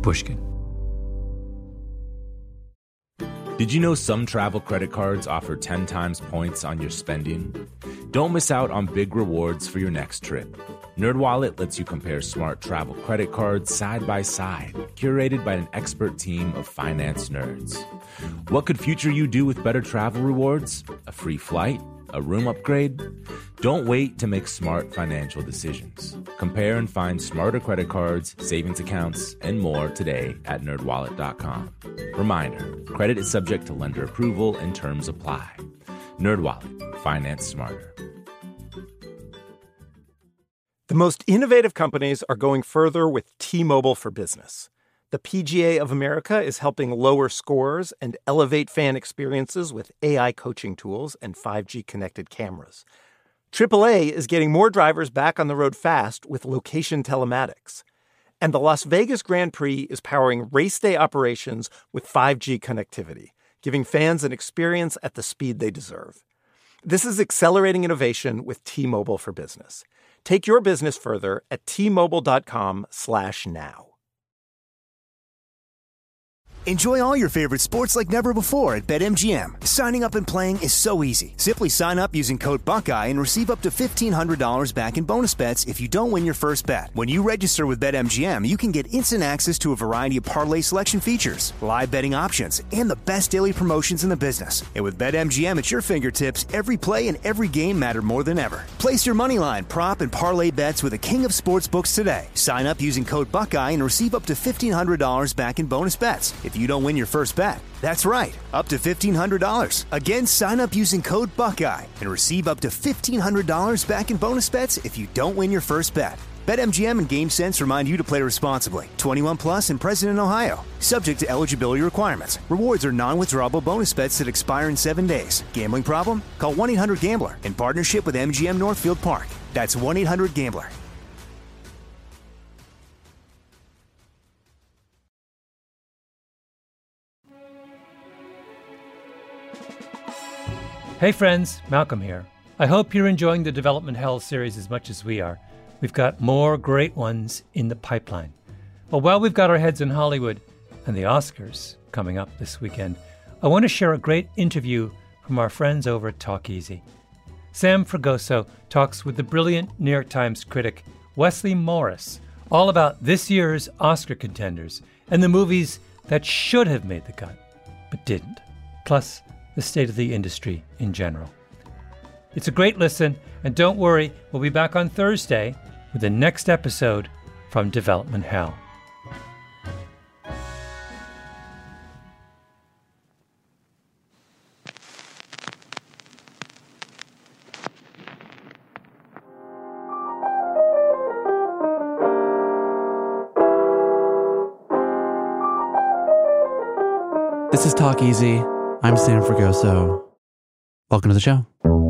Pushkin. Did you know some travel credit cards offer 10 times points on your spending? Don't miss out on big rewards for your next trip. NerdWallet lets you compare smart travel credit cards side by side, curated by an expert team of finance nerds. What could future you do with better travel rewards? A free flight? A room upgrade? Don't wait to make smart financial decisions. Compare and find smarter credit cards, savings accounts, and more today at nerdwallet.com. Reminder, credit is subject to lender approval and terms apply. NerdWallet, finance smarter. The most innovative companies are going further with T-Mobile for Business. The PGA of America is helping lower scores and elevate fan experiences with AI coaching tools and 5G connected cameras. AAA is getting more drivers back on the road fast with location telematics. And the Las Vegas Grand Prix is powering race day operations with 5G connectivity, giving fans an experience at the speed they deserve. This is accelerating innovation with T-Mobile for Business. Take your business further at T-Mobile.com/now. Enjoy all your favorite sports like never before at BetMGM. Signing up and playing is so easy. Simply sign up using code Buckeye and receive up to $1,500 back in bonus bets if you don't win your first bet. When you register with BetMGM, you can get instant access to a variety of parlay selection features, live betting options, and the best daily promotions in the business. And with BetMGM at your fingertips, every play and every game matter more than ever. Place your moneyline, prop, and parlay bets with the king of sportsbooks today. Sign up using code Buckeye and receive up to $1,500 back in bonus bets if you don't win your first bet. That's right, up to $1,500. Again, sign up using code Buckeye and receive up to $1,500 back in bonus bets if you don't win your first bet. BetMGM and GameSense remind you to play responsibly. 21 plus and present in Ohio. Subject to eligibility requirements. Rewards are non-withdrawable bonus bets that expire in 7 days. Gambling problem? Call 1-800-GAMBLER in partnership with MGM Northfield Park. That's 1-800-GAMBLER. Hey friends, Malcolm here. I hope you're enjoying the Development Hell series as much as we are. We've got more great ones in the pipeline. But while we've got our heads in Hollywood and the Oscars coming up this weekend, I want to share a great interview from our friends over at Talk Easy. Sam Fragoso talks with the brilliant New York Times critic Wesley Morris all about this year's Oscar contenders and the movies that should have made the cut, but didn't. Plus, the state of the industry in general. It's a great listen, and don't worry, we'll be back on Thursday with the next episode from Development Hell. This is Talk Easy. I'm Sam Fragoso. Welcome to the show.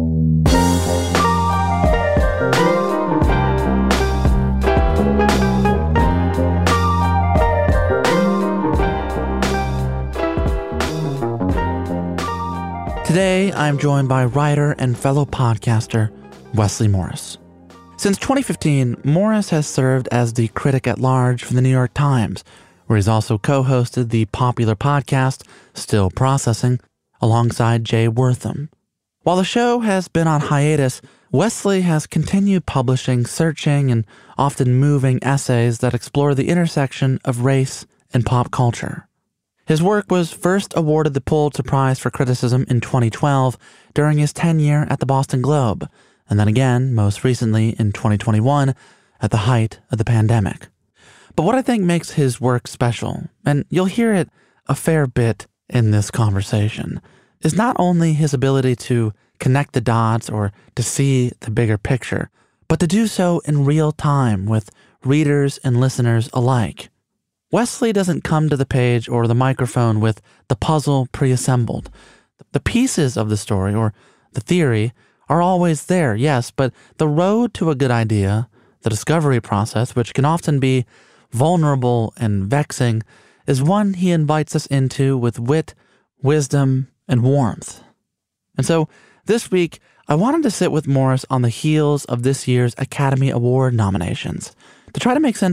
Today, I'm joined by writer and fellow podcaster Wesley Morris. Since 2015, Morris has served as the critic at large for the New York Times, where he's also co-hosted the popular podcast Still Processing alongside Jay Wortham. While the show has been on hiatus, Wesley has continued publishing searching and often moving essays that explore the intersection of race and pop culture. His work was first awarded the Pulitzer Prize for Criticism in 2012 during his tenure at the Boston Globe, and then again, most recently in 2021, at the height of the pandemic. But what I think makes his work special, and you'll hear it a fair bit in this conversation, is not only his ability to connect the dots or to see the bigger picture, but to do so in real time with readers and listeners alike. Wesley doesn't come to the page or the microphone with the puzzle pre-assembled. The pieces of the story or the theory are always there, yes, but the road to a good idea, the discovery process, which can often be vulnerable and vexing, is one he invites us into with wit, wisdom, and warmth. And so, this week, I wanted to sit with Morris on the heels of this year's Academy Award nominations to try to make sense of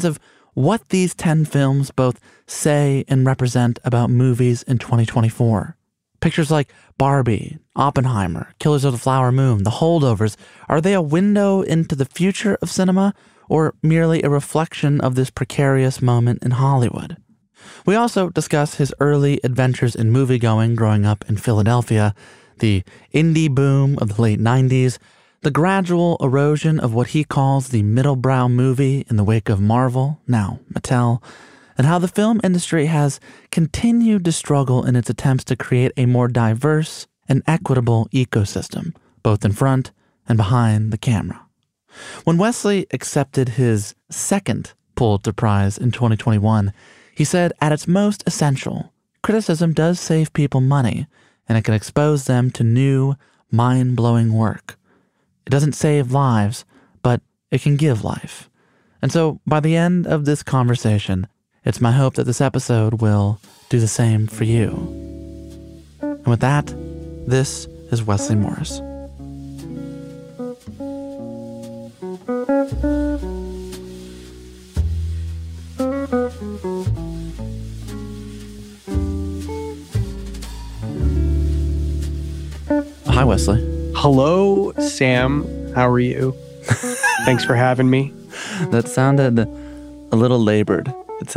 what these 10 films both say and represent about movies in 2024. Pictures like Barbie, Oppenheimer, Killers of the Flower Moon, The Holdovers, are they a window into the future of cinema or merely a reflection of this precarious moment in Hollywood? We also discuss his early adventures in moviegoing growing up in Philadelphia, the indie boom of the late 90s, the gradual erosion of what he calls the middle-brow movie in the wake of Marvel, now Mattel, and how the film industry has continued to struggle in its attempts to create a more diverse and equitable ecosystem, both in front and behind the camera. When Wesley accepted his second Pulitzer Prize in 2021, he said, at its most essential, criticism does save people money, and it can expose them to new, mind-blowing work. It doesn't save lives, but it can give life. And so, by the end of this conversation, it's my hope that this episode will do the same for you. And with that, this is Wesley Morris. Hi, Wesley. Hello, Sam. How are you? Thanks for having me. That sounded a little labored.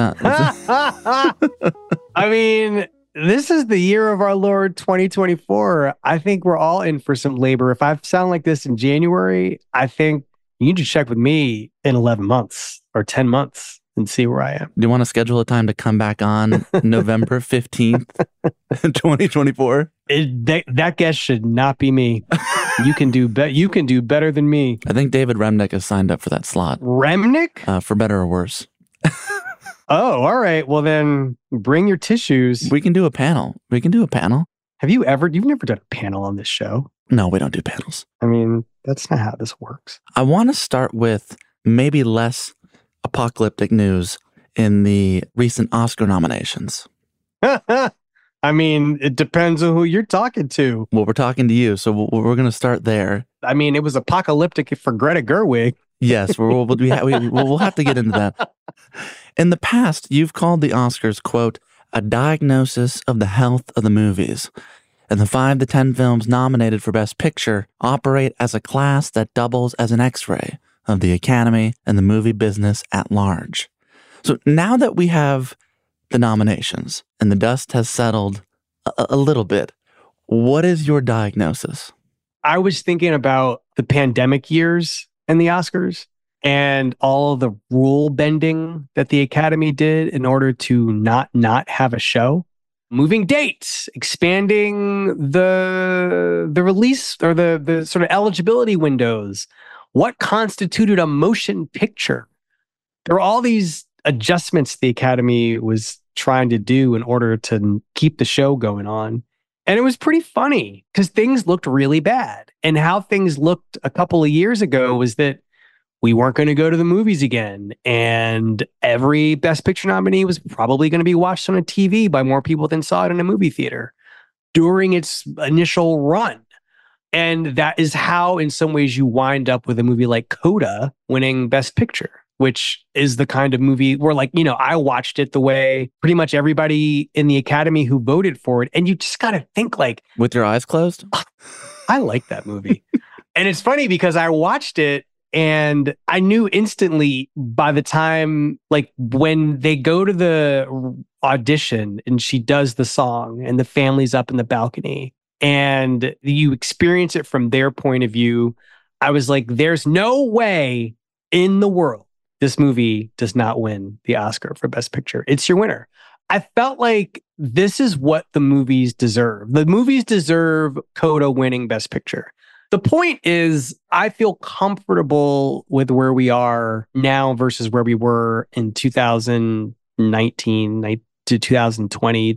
I mean, this is the year of our Lord 2024. I think we're all in for some labor. If I sound like this in January, I think you need to check with me in 11 months or 10 months and see where I am. Do you want to schedule a time to come back on November 15th, 2024? That guest should not be me. You can do better than me. I think David Remnick has signed up for that slot. Remnick? For better or worse. Oh, all right. Well, then bring your tissues. We can do a panel. You've never done a panel on this show? No, we don't do panels. I mean, that's not how this works. I want to start with maybe less apocalyptic news in the recent Oscar nominations. I mean, it depends on who you're talking to. Well, we're talking to you, so we're going to start there. I mean, it was apocalyptic for Greta Gerwig. Yes, we'll have to get into that. In the past, you've called the Oscars, quote, a diagnosis of the health of the movies. And the 5 to 10 films nominated for Best Picture operate as a class that doubles as an X-ray of the Academy and the movie business at large. So now that we have the nominations and the dust has settled a little bit, what is your diagnosis? I was thinking about the pandemic years and the Oscars and all of the rule bending that the Academy did in order to not have a show. Moving dates, expanding the release or the sort of eligibility windows. What constituted a motion picture? There were all these adjustments the Academy was trying to do in order to keep the show going on. And it was pretty funny because things looked really bad. And how things looked a couple of years ago was that we weren't going to go to the movies again. And every Best Picture nominee was probably going to be watched on a TV by more people than saw it in a movie theater during its initial run. And that is how, in some ways, you wind up with a movie like Coda winning Best Picture, which is the kind of movie where, I watched it the way pretty much everybody in the Academy who voted for it. And you just got to think with your eyes closed? I like that movie. And it's funny because I watched it and I knew instantly by the time, when they go to the audition and she does the song and the family's up in the balcony and you experience it from their point of view, I was like, there's no way in the world this movie does not win the Oscar for Best Picture. It's your winner. I felt like this is what the movies deserve. The movies deserve Coda winning Best Picture. The point is, I feel comfortable with where we are now versus where we were in 2019 to 2020,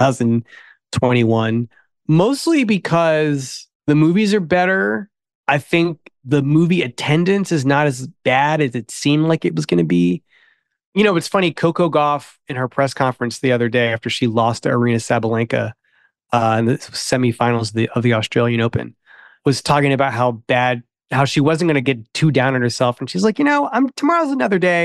2021, mostly because the movies are better. I think the movie attendance is not as bad as it seemed like it was going to be. It's funny, Coco Gauff in her press conference the other day after she lost to Aryna Sabalenka in the semifinals of the Australian Open, was talking about how she wasn't going to get too down on herself. And she's like, tomorrow's another day.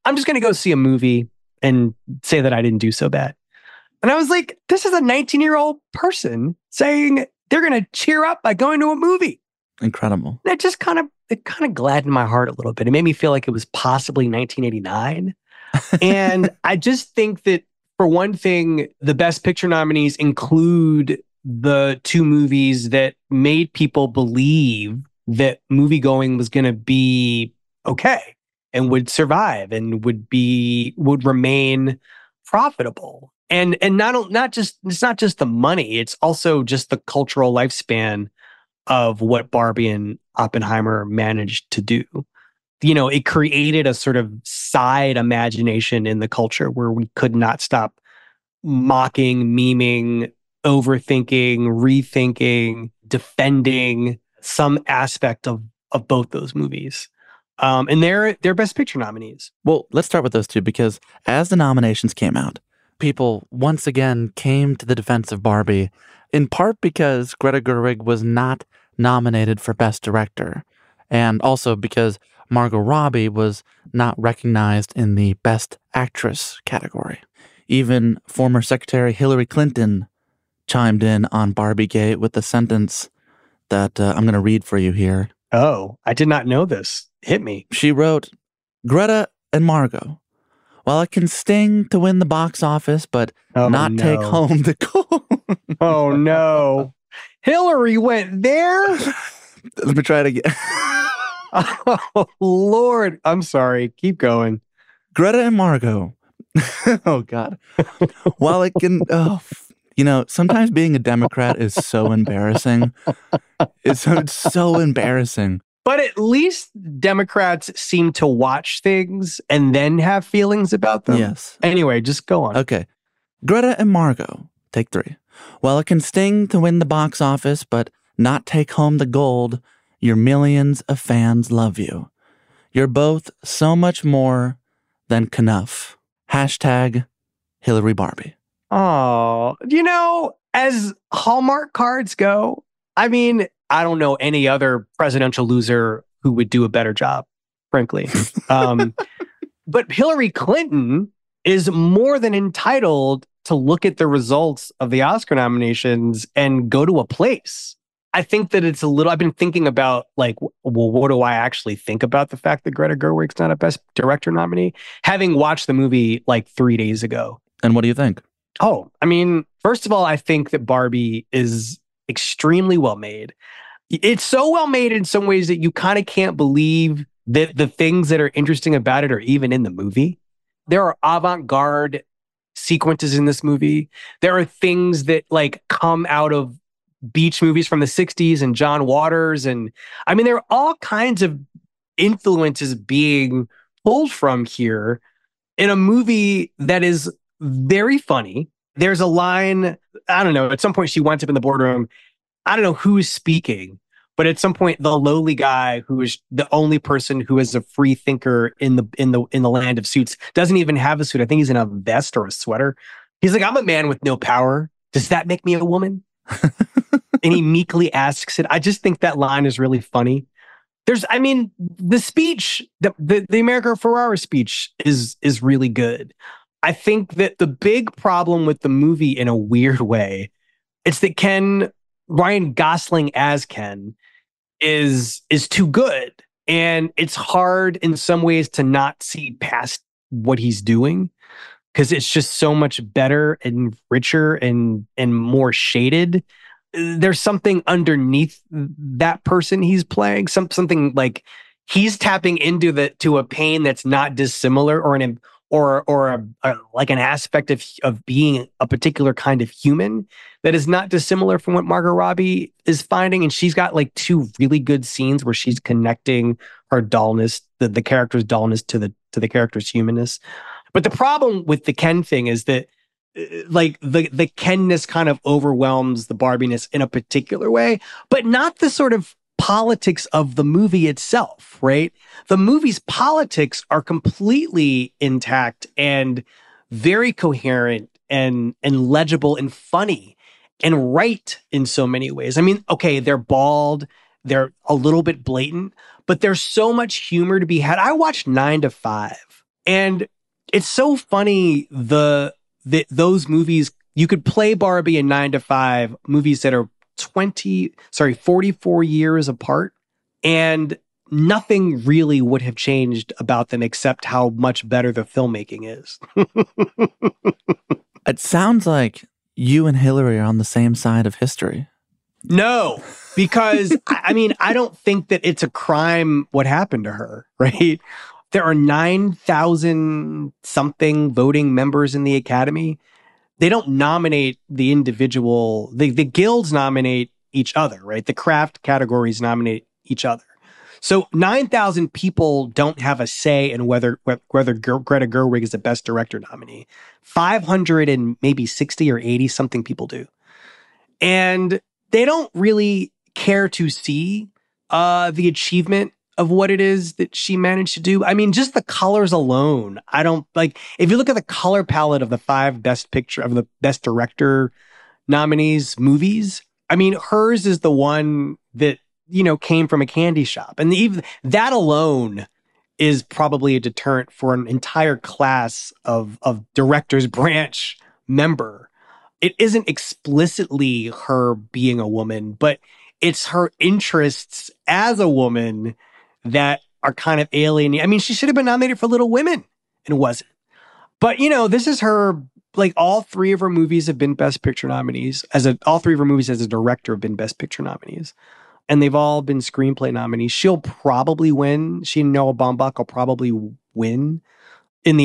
I'm just going to go see a movie and say that I didn't do so bad. And I was like, this is a 19-year-old person saying they're going to cheer up by going to a movie. Incredible. And it kind of gladdened my heart a little bit. It made me feel like it was possibly 1989. And I just think that, for one thing, the Best Picture nominees include the two movies that made people believe that moviegoing was going to be okay and would survive and would remain profitable. And not just the money, it's also just the cultural lifespan of what Barbie and Oppenheimer managed to do. You know, it created a sort of side imagination in the culture where we could not stop mocking, memeing, overthinking, rethinking, defending some aspect of both those movies. And they're Best Picture nominees. Well, let's start with those two, because as the nominations came out, people once again came to the defense of Barbie, in part because Greta Gerwig was not nominated for Best Director, and also because Margot Robbie was not recognized in the Best Actress category. Even former Secretary Hillary Clinton chimed in on Barbiegate with the sentence that I'm going to read for you here. Oh, I did not know this. Hit me. She wrote, "Greta and Margot, while it can sting to win the box office, but take home the gold." Oh, no. Hillary went there? Let me try it again. Oh, Lord. I'm sorry. Keep going. Greta and Margot. Oh, God. While it can... sometimes being a Democrat is so embarrassing. It's so embarrassing. But at least Democrats seem to watch things and then have feelings about them. Yes. Anyway, just go on. Okay. Greta and Margot, take 3. While it can sting to win the box office, but not take home the gold, your millions of fans love you. You're both so much more than Knuff. Hashtag Hillary Barbie. Oh, as Hallmark cards go, I mean, I don't know any other presidential loser who would do a better job, frankly. But Hillary Clinton is more than entitled to look at the results of the Oscar nominations and go to a place. I think that it's I've been thinking about, like, well, what do I actually think about the fact that Greta Gerwig's not a Best Director nominee, having watched the movie like 3 days ago. And what do you think? Oh, I mean, first of all, I think that Barbie is extremely well made. It's so well made in some ways that you kind of can't believe that the things that are interesting about it are even in the movie. There are avant-garde sequences in this movie. There are things that like come out of beach movies from the 60s and John Waters. And I mean, there are all kinds of influences being pulled from here in a movie that is very funny. There's a line, I don't know, at some point she winds up in the boardroom. I don't know who's speaking, but at some point the lowly guy who is the only person who is a free thinker in the land of suits doesn't even have a suit. I think he's in a vest or a sweater. He's like, "I'm a man with no power. Does that make me a woman?" And he meekly asks it. I just think that line is really funny. The speech, the America Ferrera speech is really good. I think that the big problem with the movie, in a weird way, it's that Ryan Gosling as Ken is too good. And it's hard in some ways to not see past what he's doing, because it's just so much better and richer and more shaded. There's something underneath that person he's playing, something like he's tapping into a pain that's not dissimilar or like an aspect of being a particular kind of human that is not dissimilar from what Margot Robbie is finding. And she's got like 2 really good scenes where she's connecting her dullness, the character's dullness to the character's humanness. But the problem with the Ken thing is that like the Kenness kind of overwhelms the Barbiness in a particular way, but not the sort of politics of the movie itself, right? The movie's politics are completely intact and very coherent and legible and funny and right in so many ways. I mean, okay, they're bald, they're a little bit blatant, but there's so much humor to be had. I watched 9 to 5 And it's so funny, those movies, you could play Barbie and 9 to 5, movies that are 44 years apart, and nothing really would have changed about them except how much better the filmmaking is. It sounds like you and Hillary are on the same side of history. No, because I mean, I don't think that it's a crime what happened to her, right? There are 9,000 something voting members in the Academy. They don't nominate the individual. The guilds nominate each other, right? The craft categories nominate each other. So 9,000 people don't have a say in whether Greta Gerwig is the best director nominee. 500 and maybe 60 or 80 something people do. And they don't really care to see the achievement of what it is that she managed to do. I mean, just the colors alone. I don't like, if you look at the color palette of the 5 best director nominees movies, I mean, hers is the one that, came from a candy shop. And even that alone is probably a deterrent for an entire class of director's branch member. It isn't explicitly her being a woman, but it's her interests as a woman that are kind of alienating. I mean, she should have been nominated for Little Women and wasn't. But, this is her, like, all 3 of her movies have been Best Picture nominees. All 3 of her movies as a director have been Best Picture nominees. And they've all been screenplay nominees. She'll probably win. She and Noah Baumbach will probably win in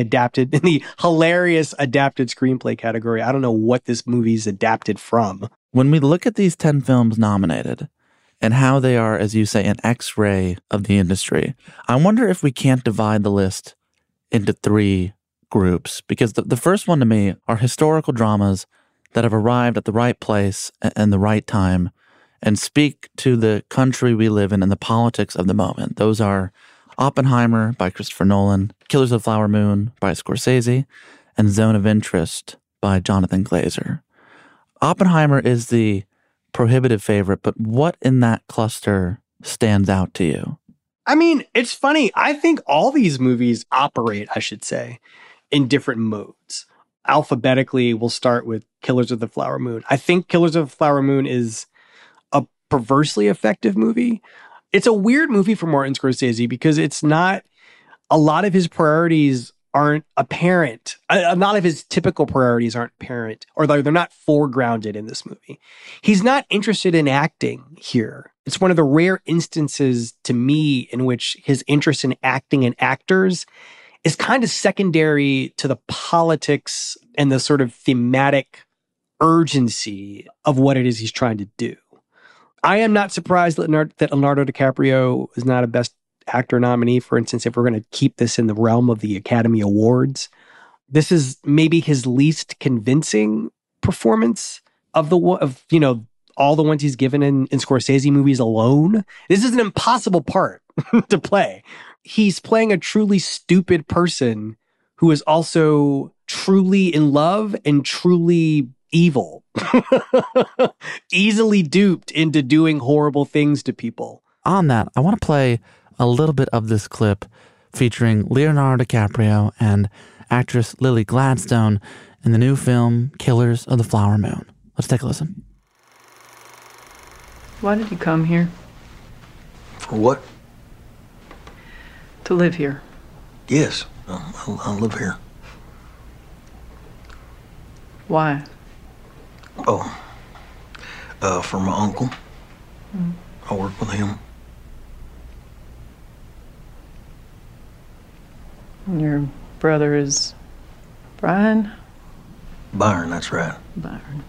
the hilarious adapted screenplay category. I don't know what this movie's adapted from. When we look at these 10 films nominated and how they are, as you say, an X-ray of the industry, I wonder if we can't divide the list into 3 groups. Because the first one to me are historical dramas that have arrived at the right place and the right time and speak to the country we live in and the politics of the moment. Those are Oppenheimer by Christopher Nolan, Killers of the Flower Moon by Scorsese, and Zone of Interest by Jonathan Glazer. Oppenheimer is the prohibitive favorite, but what in that cluster stands out to you? I mean, it's funny. I think all these movies operate, I should say, in different modes. Alphabetically, we'll start with Killers of the Flower Moon. I think Killers of the Flower Moon is a perversely effective movie. It's a weird movie for Martin Scorsese because it's not, a lot of his priorities aren't apparent. A lot of his typical priorities aren't apparent, or they're not foregrounded in this movie. He's not interested in acting here. It's one of the rare instances to me in which his interest in acting and actors is kind of secondary to the politics and the sort of thematic urgency of what it is he's trying to do. I am not surprised that Leonardo DiCaprio is not a Best Actor nominee, for instance, if we're going to keep this in the realm of the Academy Awards. This is maybe his least convincing performance of all the ones he's given in Scorsese movies alone. This is an impossible part to play. He's playing a truly stupid person who is also truly in love and truly evil. Easily duped into doing horrible things to people. On that, I want to play a little bit of this clip featuring Leonardo DiCaprio and actress Lily Gladstone in the new film Killers of the Flower Moon. Let's take a listen. Why did you come here? For what? To live here. Yes, I live here. Why? For my uncle. I work with him. Your brother is Brian? Byron, that's right. Byron.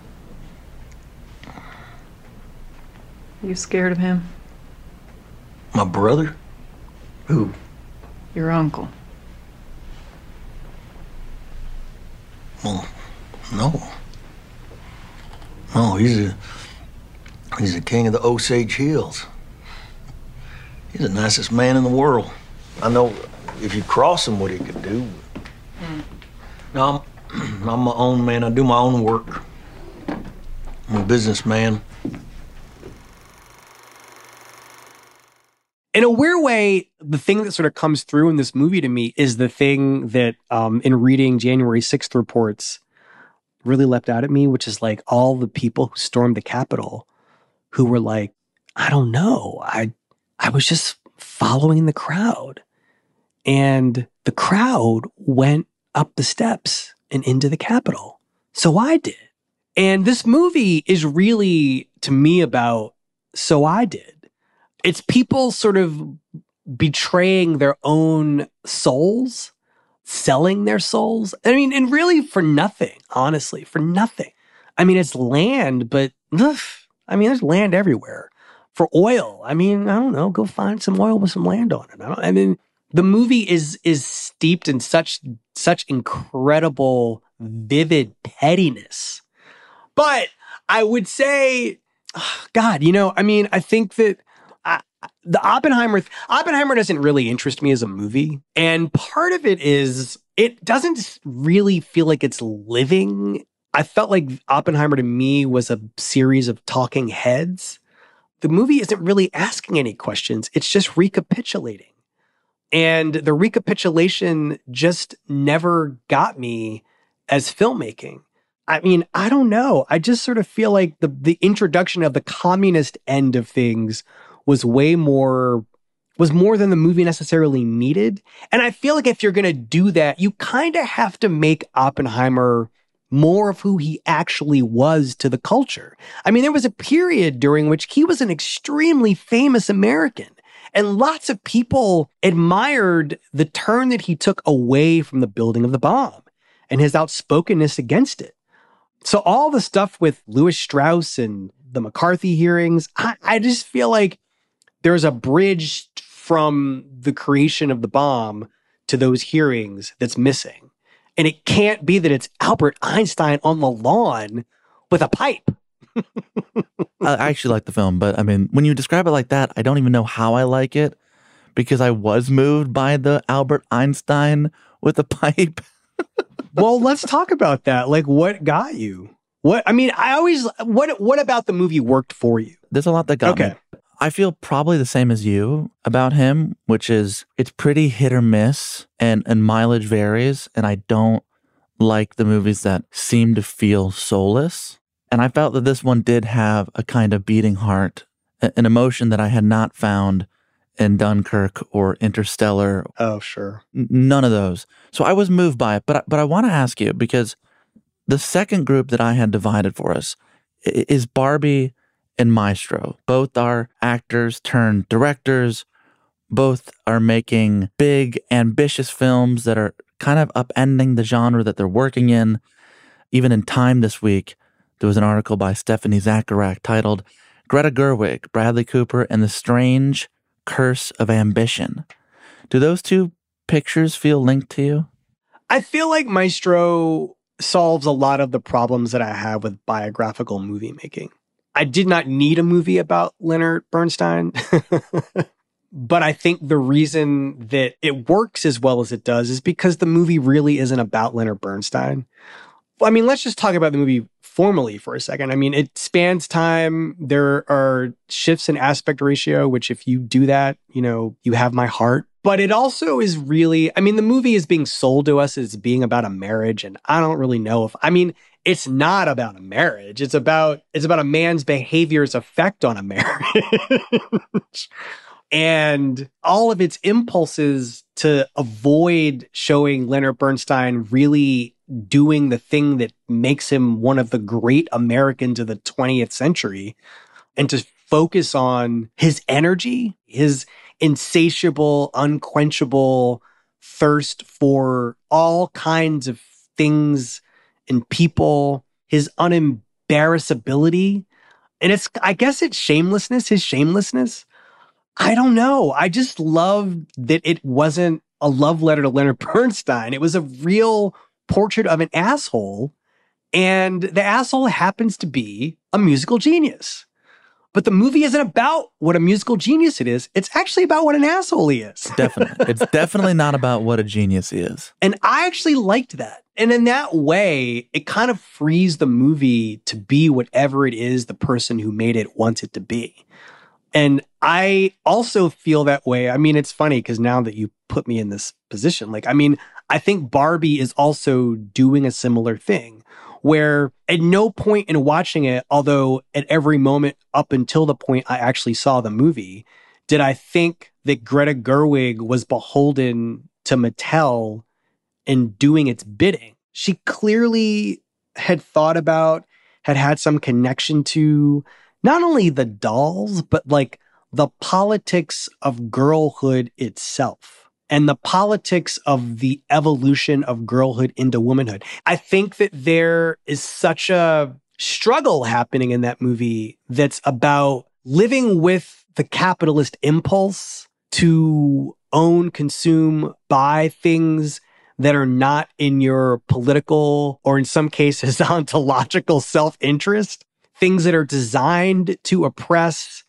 You scared of him? My brother? Who? Your uncle. Well, no. No, he's the king of the Osage Hills. He's the nicest man in the world. I know if you cross him, what he could do. No, I'm my own man. I do my own work. I'm a businessman. In a weird way, the thing that sort of comes through in this movie to me is the thing that in reading January 6th reports really leapt out at me, which is like all the people who stormed the Capitol who were like, I don't know. I was just following the crowd. And the crowd went up the steps and into the Capitol. So I did. And this movie is really, to me, about so I did. It's people sort of betraying their own souls, selling their souls. I mean, and really for nothing, honestly, for nothing. I mean, it's land, but I mean, there's land everywhere. For oil, I mean, I don't know, go find some oil with some land on it. I mean, the movie is steeped in such incredible, vivid pettiness. But I would say, God, I mean, I think that the Oppenheimer doesn't really interest me as a movie. And part of it is it doesn't really feel like it's living. I felt like Oppenheimer to me was a series of talking heads. The movie isn't really asking any questions. It's just recapitulating. And the recapitulation just never got me as filmmaking. I mean, I don't know. I just sort of feel like the introduction of the communist end of things was more than the movie necessarily needed. And I feel like if you're going to do that, you kind of have to make Oppenheimer more of who he actually was to the culture. I mean, there was a period during which he was an extremely famous American, and lots of people admired the turn that he took away from the building of the bomb and his outspokenness against it. So all the stuff with Louis Strauss and the McCarthy hearings, I just feel like there's a bridge from the creation of the bomb to those hearings that's missing. And it can't be that it's Albert Einstein on the lawn with a pipe. I actually like the film, but I mean, when you describe it like that, I don't even know how I like it because I was moved by the Albert Einstein with a pipe. Well, let's talk about that. Like, what got you? What about the movie worked for you? There's a lot that got me. I feel probably the same as you about him, which is it's pretty hit or miss and mileage varies. And I don't like the movies that seem to feel soulless. And I felt that this one did have a kind of beating heart, an emotion that I had not found in Dunkirk or Interstellar. Oh, sure. None of those. So I was moved by it. But I want to ask you, because the second group that I had divided for us is Barbie and Maestro. Both are actors turned directors. Both are making big, ambitious films that are kind of upending the genre that they're working in. Even in Time this week, there was an article by Stephanie Zacharach titled Greta Gerwig, Bradley Cooper, and the Strange Curse of Ambition. Do those two pictures feel linked to you? I feel like Maestro solves a lot of the problems that I have with biographical movie making. I did not need a movie about Leonard Bernstein, but I think the reason that it works as well as it does is because the movie really isn't about Leonard Bernstein. I mean, let's just talk about the movie formally for a second. I mean, it spans time. There are shifts in aspect ratio, which if you do that, you have my heart. But it also is really, I mean, the movie is being sold to us as being about a marriage. And I don't really know it's not about a marriage. It's about a man's behavior's effect on a marriage. And all of its impulses to avoid showing Leonard Bernstein really doing the thing that makes him one of the great Americans of the 20th century, and to focus on his energy, his insatiable, unquenchable thirst for all kinds of things and people, his unembarrassability. And I guess it's his shamelessness. I don't know. I just love that it wasn't a love letter to Leonard Bernstein. It was a real portrait of an asshole. And the asshole happens to be a musical genius. But the movie isn't about what a musical genius it is. It's actually about what an asshole he is. Definitely. It's definitely not about what a genius is. And I actually liked that. And in that way, it kind of frees the movie to be whatever it is the person who made it wants it to be. And I also feel that way. I mean, it's funny because now that you put me in this position, like, I mean, I think Barbie is also doing a similar thing where at no point in watching it, although at every moment up until the point I actually saw the movie, did I think that Greta Gerwig was beholden to Mattel and doing its bidding. She clearly had thought about, had some connection to not only the dolls, but like the politics of girlhood itself and the politics of the evolution of girlhood into womanhood. I think that there is such a struggle happening in that movie that's about living with the capitalist impulse to own, consume, buy things that are not in your political or in some cases ontological self-interest, things that are designed to oppress,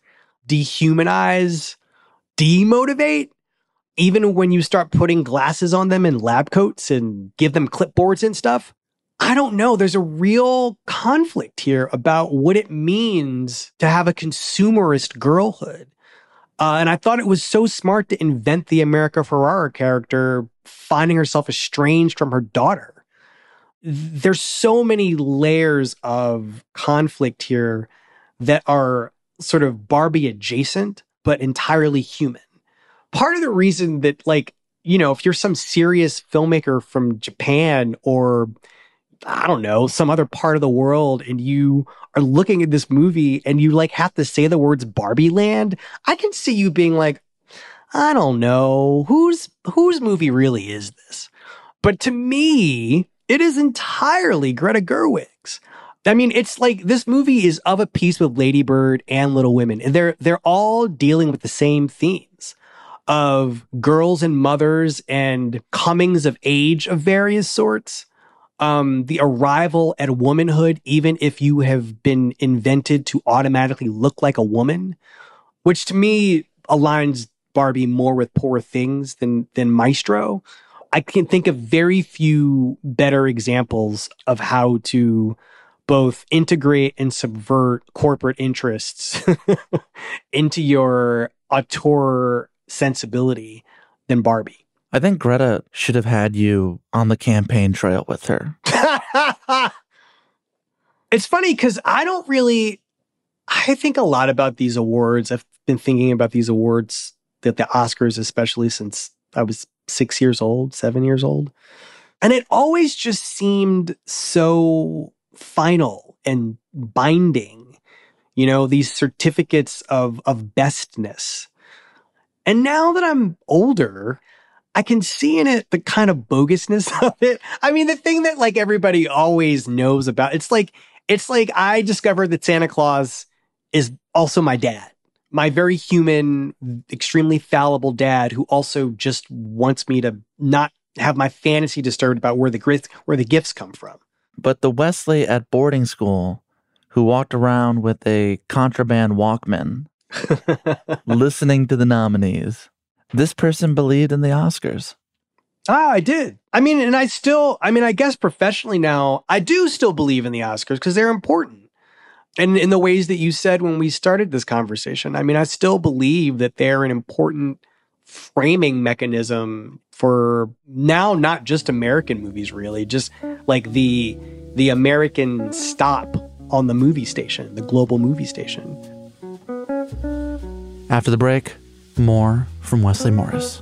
dehumanize, demotivate. Even when you start putting glasses on them and lab coats and give them clipboards and stuff, I don't know. There's a real conflict here about what it means to have a consumerist girlhood. And I thought it was so smart to invent the America Ferrera character finding herself estranged from her daughter. There's so many layers of conflict here that are sort of Barbie adjacent, but entirely human. Part of the reason that, like, you know, if you're some serious filmmaker from Japan or, I don't know, some other part of the world and you are looking at this movie and you like have to say the words Barbie Land, I can see you being like, I don't know, whose movie really is this? But to me, it is entirely Greta Gerwig's. I mean, it's like this movie is of a piece with Lady Bird and Little Women. And they're all dealing with the same themes of girls and mothers and comings of age of various sorts. The arrival at womanhood, even if you have been invented to automatically look like a woman, which to me aligns Barbie more with Poor Things than Maestro. I can think of very few better examples of how to both integrate and subvert corporate interests into your auteur sensibility than Barbie. I think Greta should have had you on the campaign trail with her. It's funny because I think a lot about these awards. I've been thinking about these awards, that the Oscars, especially since I was 7 years old. And it always just seemed so final and binding, you know, these certificates of bestness. And now that I'm older, I can see in it the kind of bogusness of it. I mean, the thing that like everybody always knows about, it's like I discovered that Santa Claus is also my dad, my very human, extremely fallible dad who also just wants me to not have my fantasy disturbed about where the gifts come from. But the Wesley at boarding school who walked around with a contraband Walkman listening to the nominees, this person believed in the Oscars. I did. I mean, and I guess professionally now, I do still believe in the Oscars because they're important. And in the ways that you said when we started this conversation, I mean, I still believe that they're an important framing mechanism for now, not just American movies, really, just like the American stop on the movie station, the global movie station. After the break, more from Wesley Morris.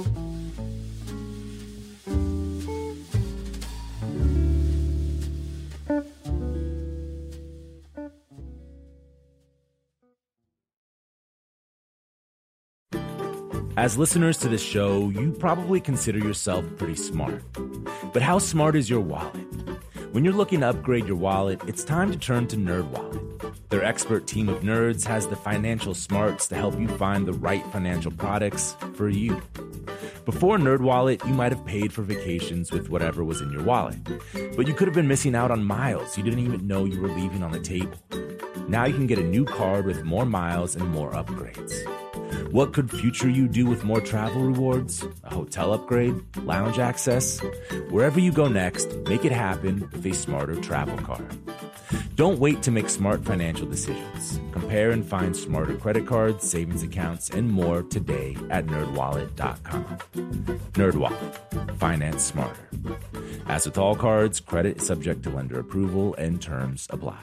As listeners to this show, you probably consider yourself pretty smart. But how smart is your wallet? When you're looking to upgrade your wallet, it's time to turn to NerdWallet. Their expert team of nerds has the financial smarts to help you find the right financial products for you. Before NerdWallet, you might have paid for vacations with whatever was in your wallet. But you could have been missing out on miles you didn't even know you were leaving on the table. Now you can get a new card with more miles and more upgrades. What could future you do with more travel rewards? A hotel upgrade? Lounge access? Wherever you go next, make it happen with a smarter travel card. Don't wait to make smart financial decisions. Compare and find smarter credit cards, savings accounts, and more today at NerdWallet.com. NerdWallet. Finance smarter. As with all cards, credit is subject to lender approval and terms apply.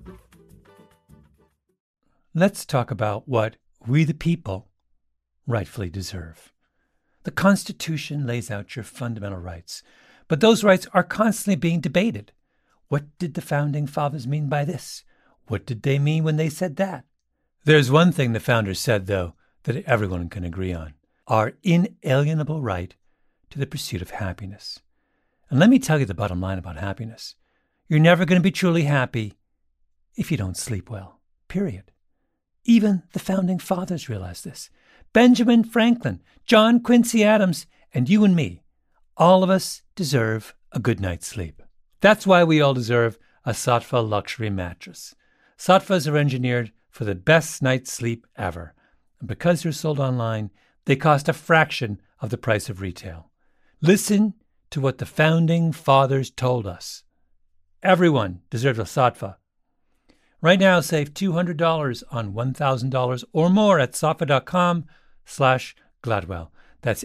Let's talk about what we the people rightfully deserve. The Constitution lays out your fundamental rights, but those rights are constantly being debated. What did the Founding Fathers mean by this? What did they mean when they said that? There's one thing the Founders said, though, that everyone can agree on: our inalienable right to the pursuit of happiness. And let me tell you the bottom line about happiness. You're never going to be truly happy if you don't sleep well, period. Even the Founding Fathers realized this. Benjamin Franklin, John Quincy Adams, and you and me, all of us deserve a good night's sleep. That's why we all deserve a Saatva luxury mattress. Saatvas are engineered for the best night's sleep ever. And because they're sold online, they cost a fraction of the price of retail. Listen to what the Founding Fathers told us. Everyone deserves a Saatva. Right now, save $200 on $1,000 or more at saatva.com/Gladwell. That's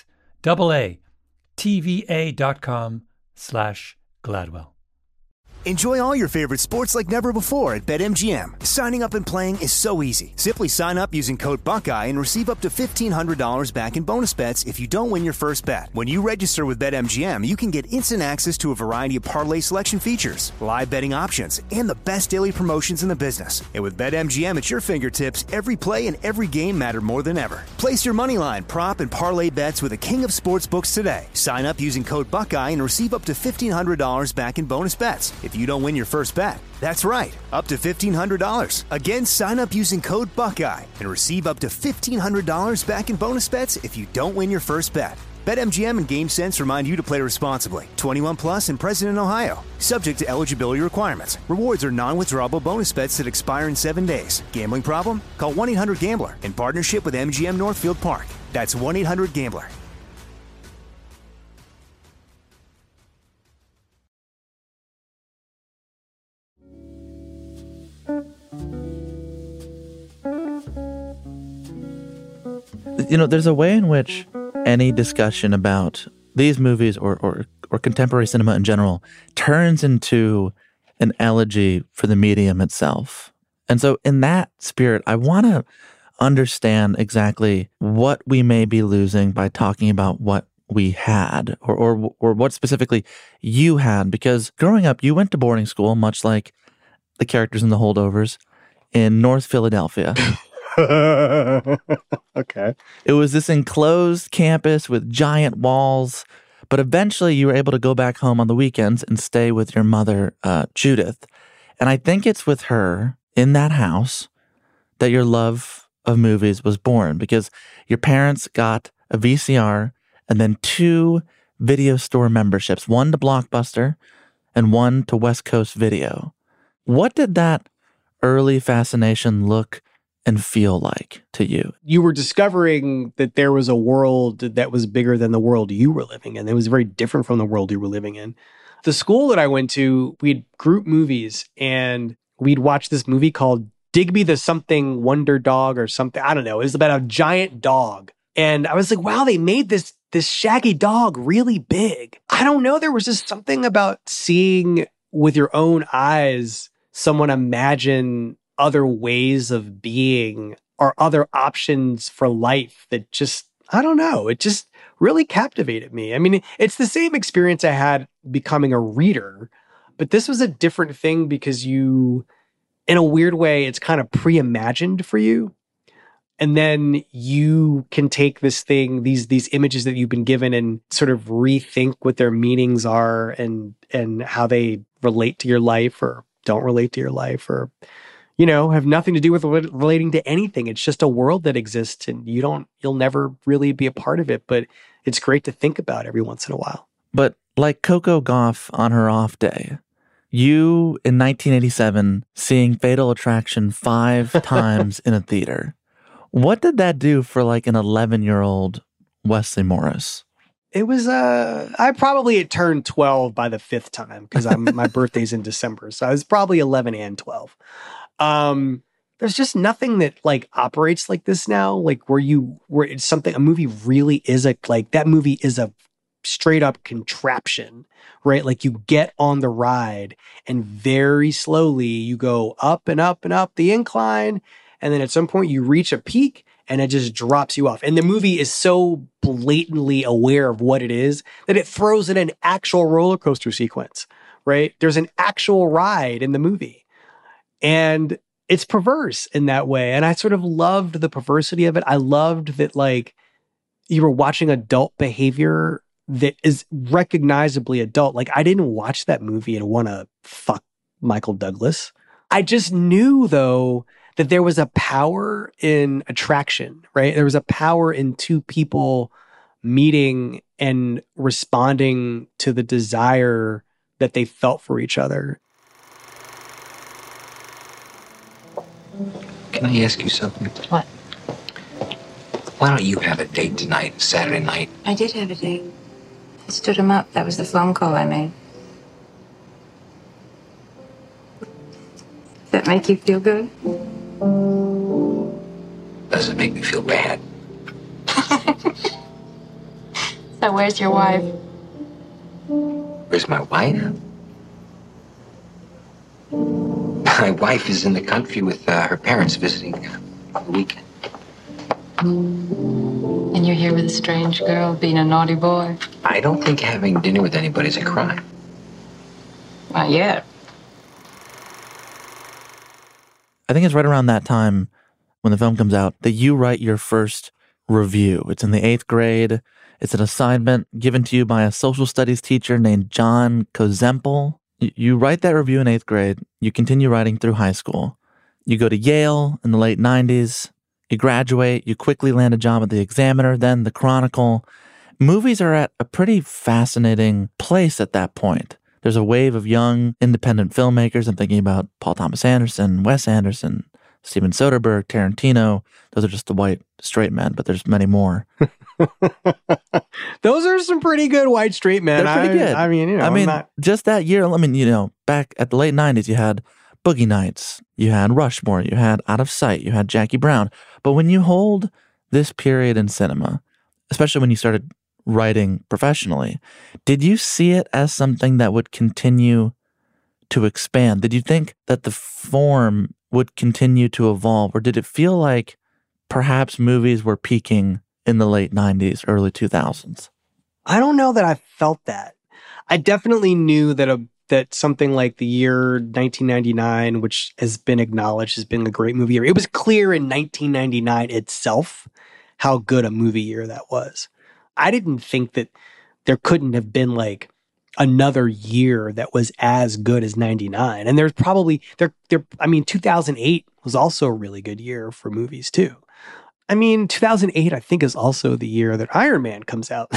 SAATVA.com/Gladwell. Enjoy all your favorite sports like never before at BetMGM. Signing up and playing is so easy. Simply sign up using code Buckeye and receive up to $1,500 back in bonus bets if you don't win your first bet. When you register with BetMGM, you can get instant access to a variety of parlay selection features, live betting options, and the best daily promotions in the business. And with BetMGM at your fingertips, every play and every game matter more than ever. Place your moneyline, prop, and parlay bets with the king of sportsbooks today. Sign up using code Buckeye and receive up to $1,500 back in bonus bets if you don't win your first bet. That's right, up to $1,500. Again, sign up using code Buckeye and receive up to $1,500 back in bonus bets if you don't win your first bet. BetMGM and GameSense remind you to play responsibly. 21 plus and present in Ohio. Subject to eligibility requirements. Rewards are non-withdrawable bonus bets that expire in 7 days. Gambling problem? Call 1-800-GAMBLER in partnership with MGM Northfield Park. That's 1-800-GAMBLER. You know, there's a way in which any discussion about these movies or contemporary cinema in general turns into an elegy for the medium itself. And so in that spirit, I want to understand exactly what we may be losing by talking about what we had or what specifically you had. Because growing up, you went to boarding school, much like the characters in The Holdovers, in North Philadelphia. Okay. It was this enclosed campus with giant walls, but eventually you were able to go back home on the weekends and stay with your mother, Judith. And I think it's with her in that house that your love of movies was born, because your parents got a VCR and then 2 video store memberships, one to Blockbuster and one to West Coast Video. What did that early fascination look and feel like to you? You were discovering that there was a world that was bigger than the world you were living in. It was very different from the world you were living in. The school that I went to, we had group movies, and we'd watch this movie called Digby the Something Wonder Dog or something. I don't know. It was about a giant dog. And I was like, wow, they made this shaggy dog really big. I don't know. There was just something about seeing with your own eyes someone imagine other ways of being or other options for life that just, I don't know, it just really captivated me. I mean, it's the same experience I had becoming a reader, but this was a different thing because you, in a weird way, it's kind of pre-imagined for you. And then you can take this thing, these images that you've been given, and sort of rethink what their meanings are and how they relate to your life or don't relate to your life, or you know, have nothing to do with relating to anything. It's just a world that exists, and you'll never really be a part of it, but it's great to think about every once in a while. But like Coco Gauff on her off day, you in 1987 seeing Fatal Attraction 5 times in a theater. What did that do for like an 11-year-old Wesley Morris? It was, I probably had turned 12 by the 5th time because my birthday's in December. So I was probably 11 and 12. There's just nothing that like operates like this now. Like where it's something, a movie really is that movie is a straight up contraption, right? Like you get on the ride and very slowly you go up and up and up the incline. And then at some point you reach a peak and it just drops you off. And the movie is so blatantly aware of what it is that it throws in an actual roller coaster sequence, right? There's an actual ride in the movie. And it's perverse in that way. And I sort of loved the perversity of it. I loved that like you were watching adult behavior that is recognizably adult. Like I didn't watch that movie and want to fuck Michael Douglas. I just knew though that there was a power in attraction, right? There was a power in two people meeting and responding to the desire that they felt for each other. Can I ask you something? What? Why don't you have a date tonight, Saturday night? I did have a date. I stood him up. That was the phone call I made. Does that make you feel good? Does it make me feel bad? So where's your wife? Where's my wife? My wife is in the country with her parents visiting for the weekend. And you're here with a strange girl being a naughty boy? I don't think having dinner with anybody's a crime. Not yet. I think it's right around that time when the film comes out that you write your first review. It's in the 8th grade. It's an assignment given to you by a social studies teacher named John Kozempel. You write that review in 8th grade. You continue writing through high school. You go to Yale in the late 90s. You graduate. You quickly land a job at the Examiner, then the Chronicle. Movies are at a pretty fascinating place at that point. There's a wave of young independent filmmakers. I'm thinking about Paul Thomas Anderson, Wes Anderson, Steven Soderbergh, Tarantino. Those are just the white straight men, but there's many more. Those are some pretty good white straight men. They're pretty good. I mean, just that year, back at the late 90s, you had Boogie Nights, you had Rushmore, you had Out of Sight, you had Jackie Brown. But when you hold this period in cinema, especially when you started writing professionally, did you see it as something that would continue to expand? Did you think that the form would continue to evolve? Or did it feel like perhaps movies were peaking in the late 90s, early 2000s? I don't know that I felt that. I definitely knew that something like the year 1999, which has been acknowledged as being a great movie year, it was clear in 1999 itself how good a movie year that was. I didn't think that there couldn't have been like another year that was as good as 99. And there's probably 2008 was also a really good year for movies too. 2008, I think, is also the year that Iron Man comes out.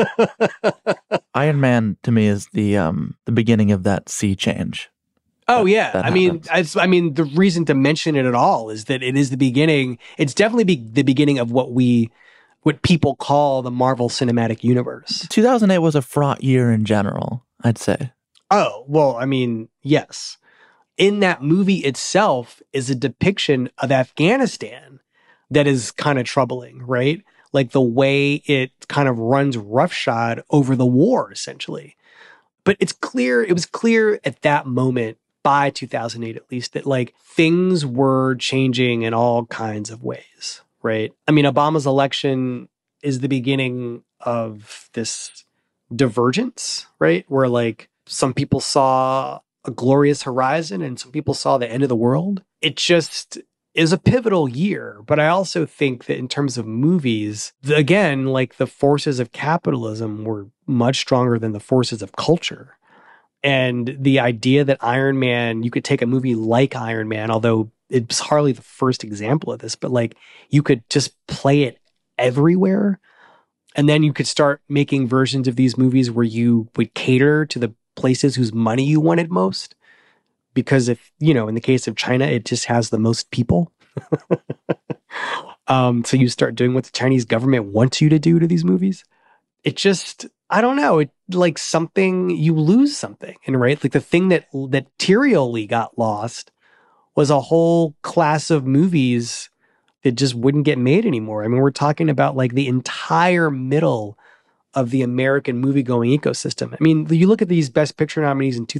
Iron Man, to me, is the beginning of that sea change. Oh, yeah. The reason to mention it at all is that it is the beginning. It's definitely the beginning of what people call the Marvel Cinematic Universe. 2008 was a fraught year in general, I'd say. Oh, well, yes. In that movie itself is a depiction of Afghanistan that is kind of troubling, right? Like the way it kind of runs roughshod over the war, essentially. But it was clear at that moment, by 2008 at least, that like things were changing in all kinds of ways, right? Obama's election is the beginning of this divergence, right? Where like some people saw a glorious horizon and some people saw the end of the world. It just is a pivotal year. But I also think that in terms of movies, again, like the forces of capitalism were much stronger than the forces of culture. And the idea that Iron Man, you could take a movie like Iron Man, although it's hardly the first example of this, but like you could just play it everywhere. And then you could start making versions of these movies where you would cater to the places whose money you wanted most. Because if, in the case of China, it just has the most people. So you start doing what the Chinese government wants you to do to these movies. it just, I don't know, it like something, you lose something. And right, like the thing that materially got lost was a whole class of movies that just wouldn't get made anymore. I mean, we're talking about like the entire middle of the American movie-going ecosystem. I mean, you look at these Best Picture nominees in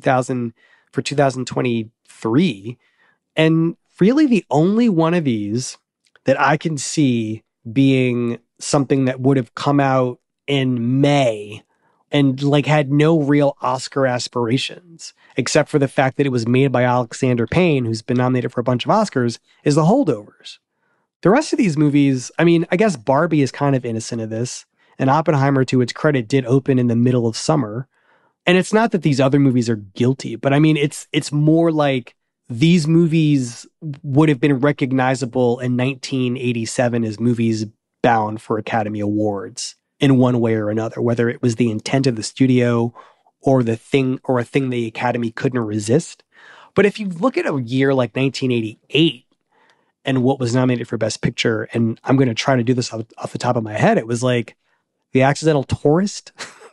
2023, and really the only one of these that I can see being something that would have come out in May and like had no real Oscar aspirations, except for the fact that it was made by Alexander Payne, who's been nominated for a bunch of Oscars, is The Holdovers. The rest of these movies, I mean, I guess Barbie is kind of innocent of this. And Oppenheimer, to its credit, did open in the middle of summer. And it's not that these other movies are guilty, but I mean, it's more like these movies would have been recognizable in 1987 as movies bound for Academy Awards in one way or another, whether it was the intent of the studio or a thing the Academy couldn't resist. But if you look at a year like 1988 and what was nominated for Best Picture, and I'm going to try to do this off the top of my head, it was like The Accidental Tourist.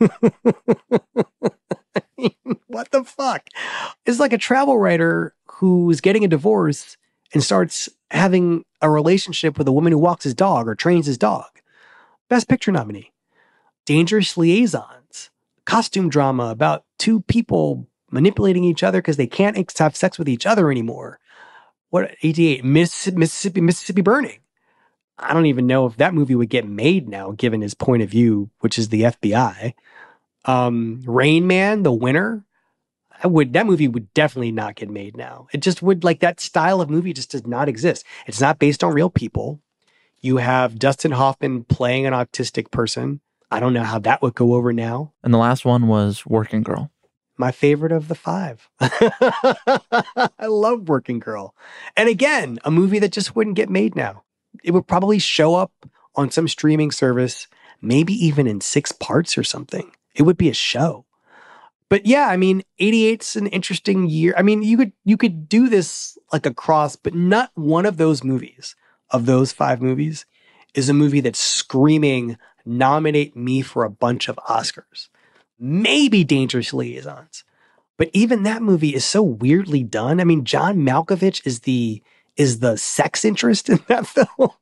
I mean, what the fuck? It's like a travel writer who's getting a divorce and starts having a relationship with a woman who walks his dog or trains his dog. Best Picture nominee. Dangerous Liaisons. Costume drama about two people manipulating each other because they can't have sex with each other anymore. What, 88? Mississippi Burning. I don't even know if that movie would get made now, given his point of view, which is the FBI. Rain Man, The Winner. That movie would definitely not get made now. It just would, like, that style of movie just does not exist. It's not based on real people. You have Dustin Hoffman playing an autistic person. I don't know how that would go over now. And the last one was Working Girl. My favorite of the five. I love Working Girl. And again, a movie that just wouldn't get made now. It would probably show up on some streaming service, maybe even in 6 parts or something. It would be a show. But yeah, I mean, 88's an interesting year. I mean, you could do this like across, but not one of those movies, of those 5 movies, is a movie that's screaming, nominate me for a bunch of Oscars. Maybe Dangerous Liaisons. But even that movie is so weirdly done. I mean, John Malkovich is the sex interest in that film.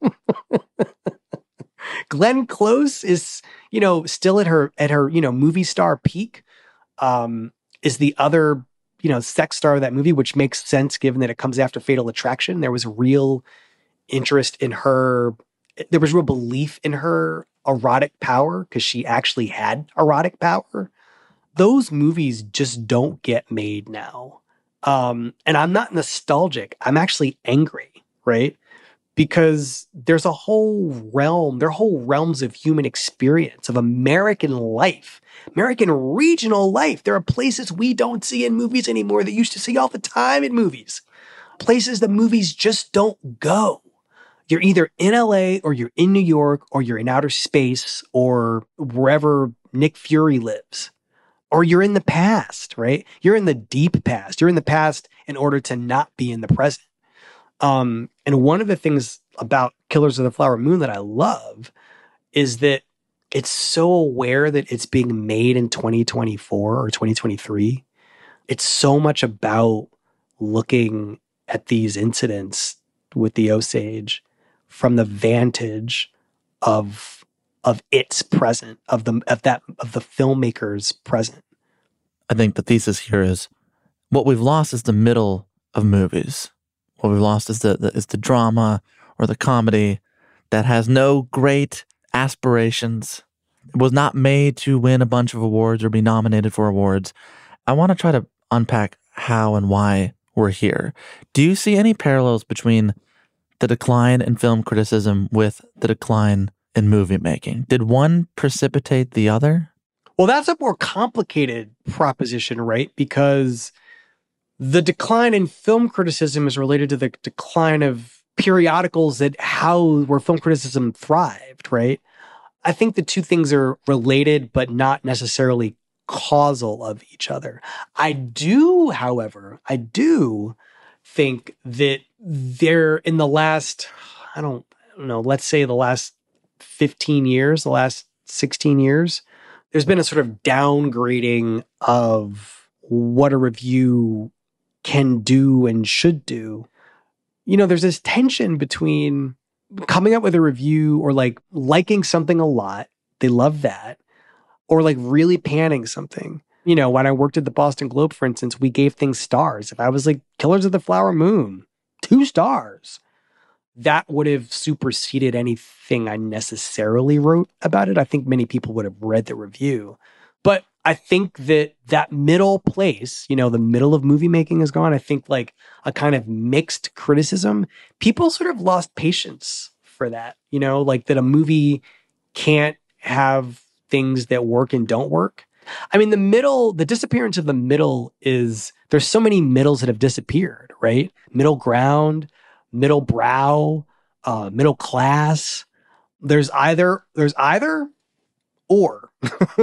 Glenn Close is, still at her, movie star peak, is the other, sex star of that movie, which makes sense given that it comes after Fatal Attraction. There was real interest in her. There was real belief in her erotic power because she actually had erotic power. Those movies just don't get made now. And I'm not nostalgic. I'm actually angry, right? Because there's a whole realm, there are whole realms of human experience, of American life, American regional life. There are places we don't see in movies anymore that used to see all the time in movies. Places that movies just don't go. You're either in LA or you're in New York or you're in outer space or wherever Nick Fury lives. Or you're in the past, right? You're in the deep past. You're in the past in order to not be in the present. And one of the things about Killers of the Flower Moon that I love is that it's so aware that it's being made in 2024 or 2023. It's so much about looking at these incidents with the Osage from the vantage of its present, of the filmmaker's present. I think the thesis here is what we've lost is the middle of movies. What we've lost is the drama or the comedy that has no great aspirations. It was not made to win a bunch of awards or be nominated for awards. I want to try to unpack how and why we're here. Do you see any parallels between the decline in film criticism with the decline in movie making? Did one precipitate the other? Well, that's a more complicated proposition, right? Because the decline in film criticism is related to the decline of periodicals where film criticism thrived, right? I think the two things are related, but not necessarily causal of each other. I do, however, think that there in the last, I don't know, let's say the last 15 years, the last 16 years, there's been a sort of downgrading of what a review can do and should do. You know, there's this tension between coming up with a review or like liking something a lot. They love that. Or like really panning something. You know, when I worked at the Boston Globe, for instance, we gave things stars. If I was like Killers of the Flower Moon, 2 stars, that would have superseded anything I necessarily wrote about it. I think many people would have read the review. But I think that middle place, you know, the middle of movie making is gone. I think like a kind of mixed criticism. People sort of lost patience for that, you know, like that a movie can't have things that work and don't work. I mean, the disappearance of the middle is, there's so many middles that have disappeared, right? Middle ground, middle brow, middle class. There's either or.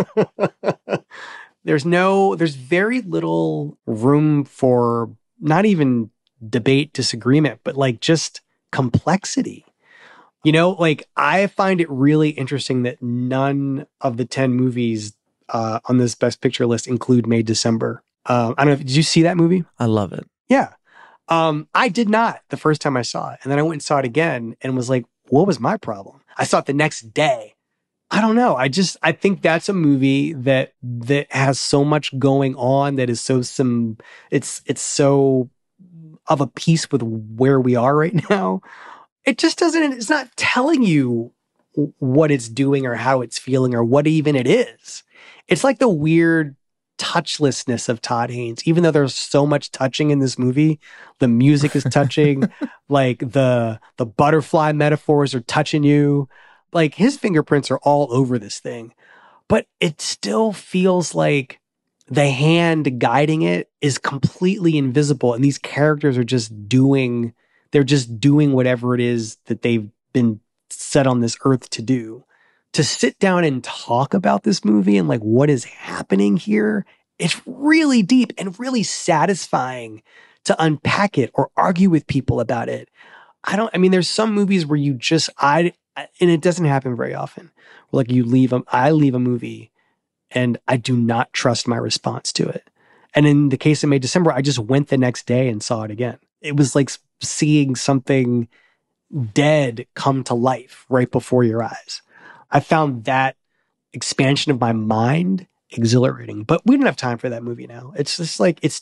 There's very little room for not even debate, disagreement, but like just complexity. You know, like I find it really interesting that none of the 10 movies on this Best Picture list include May December. I don't know, did you see that movie? I love it. Yeah. I did not the first time I saw it. And then I went and saw it again and was like, what was my problem? I saw it the next day. I don't know. I think that's a movie that has so much going on that is it's so of a piece with where we are right now. It just it's not telling you what it's doing or how it's feeling or what even it is. It's like the weird touchlessness of Todd Haynes. Even though there's so much touching in this movie, the music is touching, like the butterfly metaphors are touching you. Like his fingerprints are all over this thing, but it still feels like the hand guiding it is completely invisible. And these characters are just doing whatever it is that they've been set on this earth to do. To sit down and talk about this movie and like what is happening here, it's really deep and really satisfying to unpack it or argue with people about it. There's some movies where and it doesn't happen very often. Like I leave a movie and I do not trust my response to it. And in the case of May December, I just went the next day and saw it again. It was like seeing something dead come to life right before your eyes. I found that expansion of my mind exhilarating, but we don't have time for that movie now. It's just like, it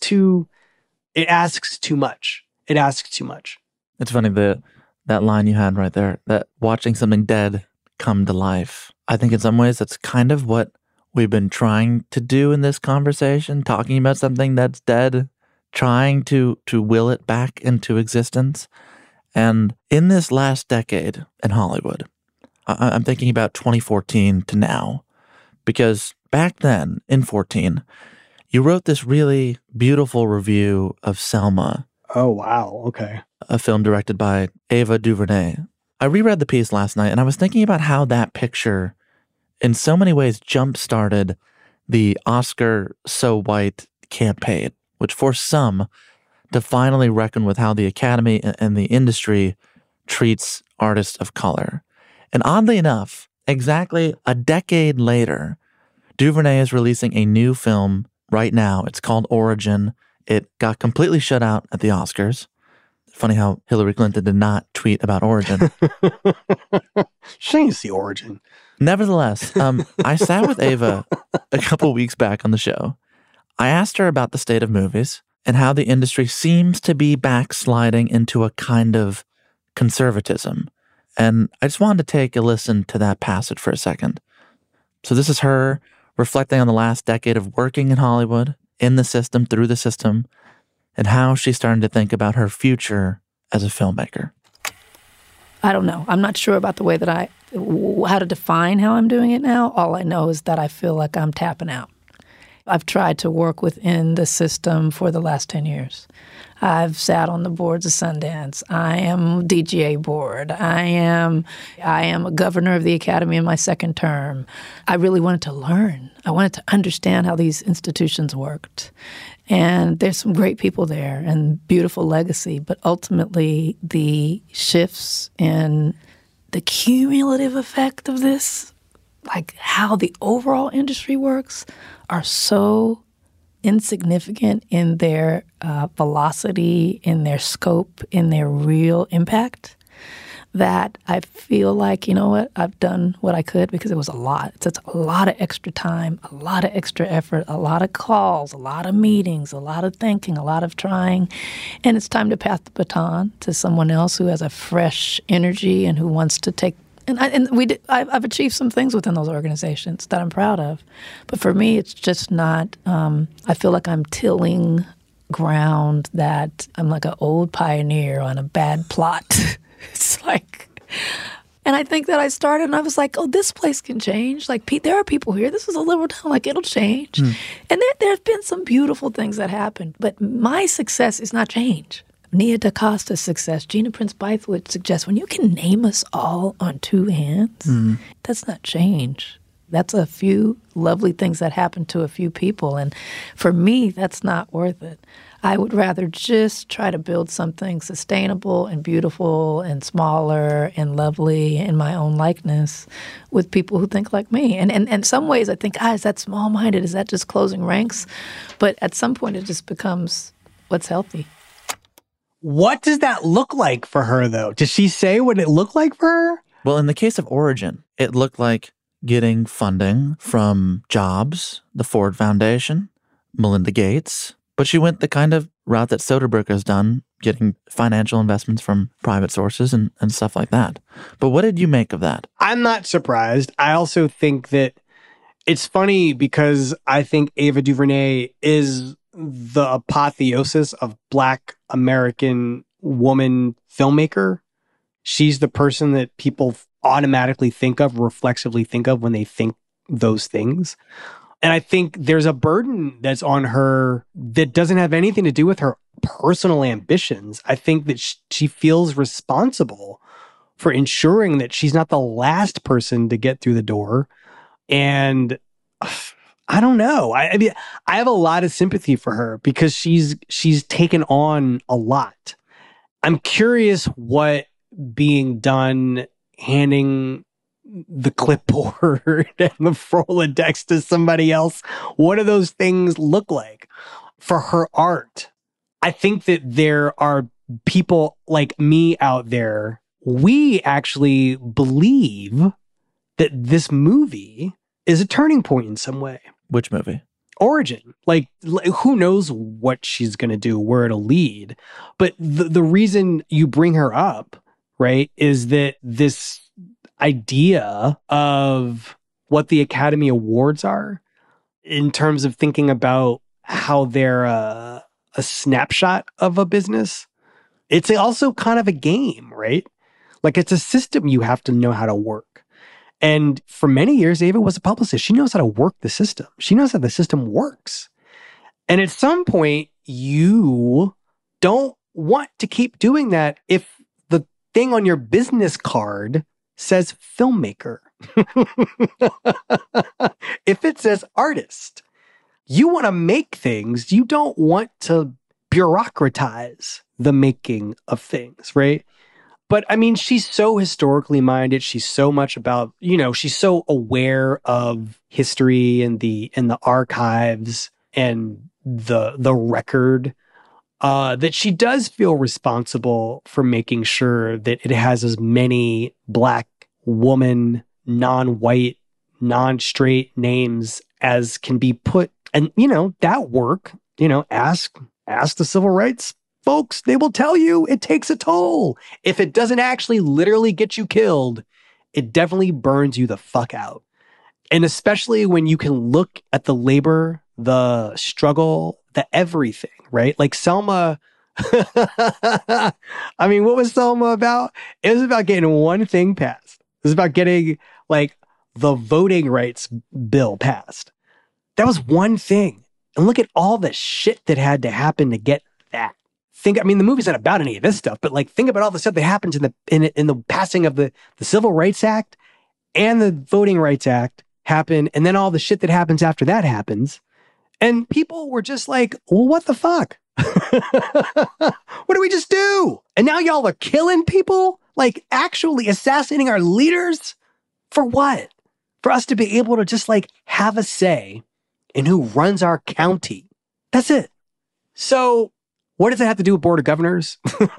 asks too much. It asks too much. It's funny that line you had right there, that watching something dead come to life. I think in some ways that's kind of what we've been trying to do in this conversation, talking about something that's dead, trying to will it back into existence. And in this last decade in Hollywood, I'm thinking about 2014 to now, because back then in 2014, you wrote this really beautiful review of Selma. Oh, wow. Okay. A film directed by Ava DuVernay. I reread the piece last night and I was thinking about how that picture in so many ways jump-started the Oscar So White campaign, which forced some to finally reckon with how the Academy and the industry treats artists of color. And oddly enough, exactly a decade later, DuVernay is releasing a new film right now. It's called Origin. It got completely shut out at the Oscars. Funny how Hillary Clinton did not tweet about Origin. She didn't see Origin. Nevertheless, I sat with Ava a couple weeks back on the show. I asked her about the state of movies and how the industry seems to be backsliding into a kind of conservatism. And I just wanted to take a listen to that passage for a second. So this is her reflecting on the last decade of working in Hollywood, in the system, through the system, and how she's starting to think about her future as a filmmaker. I don't know. I'm not sure about the way that how to define how I'm doing it now. All I know is that I feel like I'm tapping out. I've tried to work within the system for the last 10 years. I've sat on the boards of Sundance. I am DGA board. I am a governor of the Academy in my second term. I really wanted to learn. I wanted to understand how these institutions worked. And there's some great people there and beautiful legacy, but ultimately the shifts in the cumulative effect of this like how the overall industry works are so insignificant in their velocity, in their scope, in their real impact, that I feel like, you know what, I've done what I could, because it was a lot. It's a lot of extra time, a lot of extra effort, a lot of calls, a lot of meetings, a lot of thinking, a lot of trying. And it's time to pass the baton to someone else who has a fresh energy and who wants to take. I've achieved some things within those organizations that I'm proud of. But for me, it's just not, I feel like I'm tilling ground, that I'm like an old pioneer on a bad plot. It's like, and I think that I started and I was like, oh, this place can change. Like, there are people here. This is a liberal town. Like, it'll change. And there's been some beautiful things that happened. But my success is not change. Nia DaCosta's success, Gina Prince Bythewood suggests, when you can name us all on two hands, that's not change. That's a few lovely things that happened to a few people. And for me, that's not worth it. I would rather just try to build something sustainable and beautiful and smaller and lovely in my own likeness with people who think like me. And in some ways, I think, is that small-minded? Is that just closing ranks? But at some point, it just becomes what's healthy. What does that look like for her, though? Does she say what it looked like for her? Well, in the case of Origin, it looked like getting funding from Jobs, the Ford Foundation, Melinda Gates. But she went the kind of route that Soderbergh has done, getting financial investments from private sources and stuff like that. But what did you make of that? I'm not surprised. I also think that it's funny because I think Ava DuVernay is the apotheosis of Black American woman filmmaker. She's the person that people automatically think of, reflexively think of when they think those things. And I think there's a burden that's on her that doesn't have anything to do with her personal ambitions. I think that she feels responsible for ensuring that she's not the last person to get through the door. And I don't know. I mean, I have a lot of sympathy for her because she's taken on a lot. I'm curious what being done handing the clipboard and the Rolodex to somebody else, what do those things look like for her art? I think that there are people like me out there. We actually believe that this movie is a turning point in some way. Which movie? Origin. Like, who knows what she's going to do, where it'll lead. But the reason you bring her up, right, is that this idea of what the Academy Awards are in terms of thinking about how they're a snapshot of a business. It's also kind of a game, right? Like, it's a system you have to know how to work. And for many years, Ava was a publicist. She knows how to work the system. She knows how the system works. And at some point, you don't want to keep doing that if the thing on your business card says filmmaker. If it says artist, you want to make things. You don't want to bureaucratize the making of things, right? But I mean, she's so historically minded. She's so much about, she's so aware of history and the archives and the record that she does feel responsible for making sure that it has as many Black woman, non-white, non-straight names as can be put. And, that work, ask the civil rights folks. They will tell you it takes a toll. If it doesn't actually literally get you killed, it definitely burns you the fuck out. And especially when you can look at the labor, the struggle, the everything, right? Like Selma, I mean, what was Selma about? It was about getting one thing passed. It was about getting, like, the voting rights bill passed. That was one thing. And look at all the shit that had to happen to get that. The movie's not about any of this stuff, but, like, think about all the stuff that happens in the passing of the Civil Rights Act and the Voting Rights Act happen, and then all the shit that happens after that happens. And people were just like, well, what the fuck? What do we just do? And now y'all are killing people? Like, actually assassinating our leaders? For what? for us to be able to just like have a say in who runs our county. That's it. So what does it have to do with Board of Governors?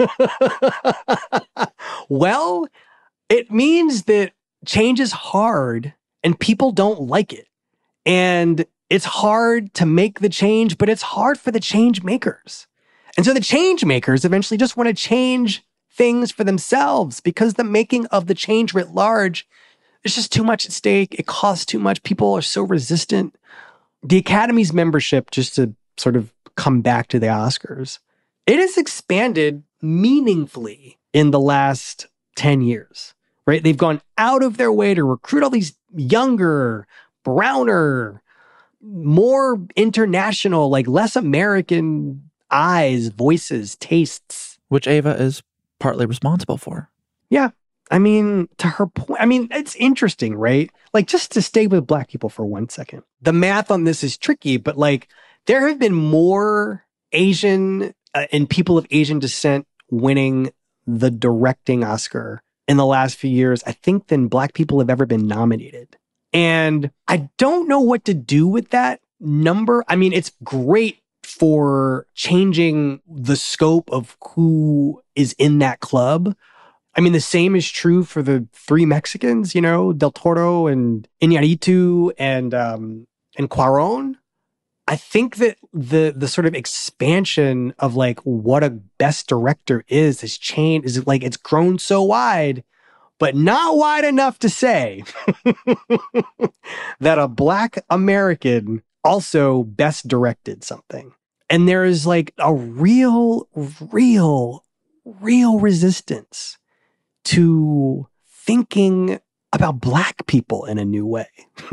Well, it means that change is hard and people don't like it. And it's hard to make the change, but it's hard for the change makers. And so the change makers eventually just want to change things for themselves because the making of the change writ large, there's just too much at stake. It costs too much. People are so resistant. The Academy's membership, just to sort of come back to the Oscars, it has expanded meaningfully in the last 10 years, right? They've gone out of their way to recruit all these younger, browner, more international, like less American eyes, voices, tastes. Which Ava is partly responsible for. Yeah. I mean, to her point, I mean, it's interesting, right? Like, just to stay with Black people for 1 second. The math on this is tricky, but like, there have been more Asian and people of Asian descent winning the directing Oscar in the last few years, I think, than Black people have ever been nominated. And I don't know what to do with that number. I mean, it's great for changing the scope of who is in that club. I mean, the same is true for the three Mexicans, you know, Del Toro and Iñárritu and Cuarón. I think that the sort of expansion of like what a best director has changed, is like it's grown so wide, but not wide enough to say that a Black American also best directed something. And there is like a real resistance to thinking about Black people in a new way.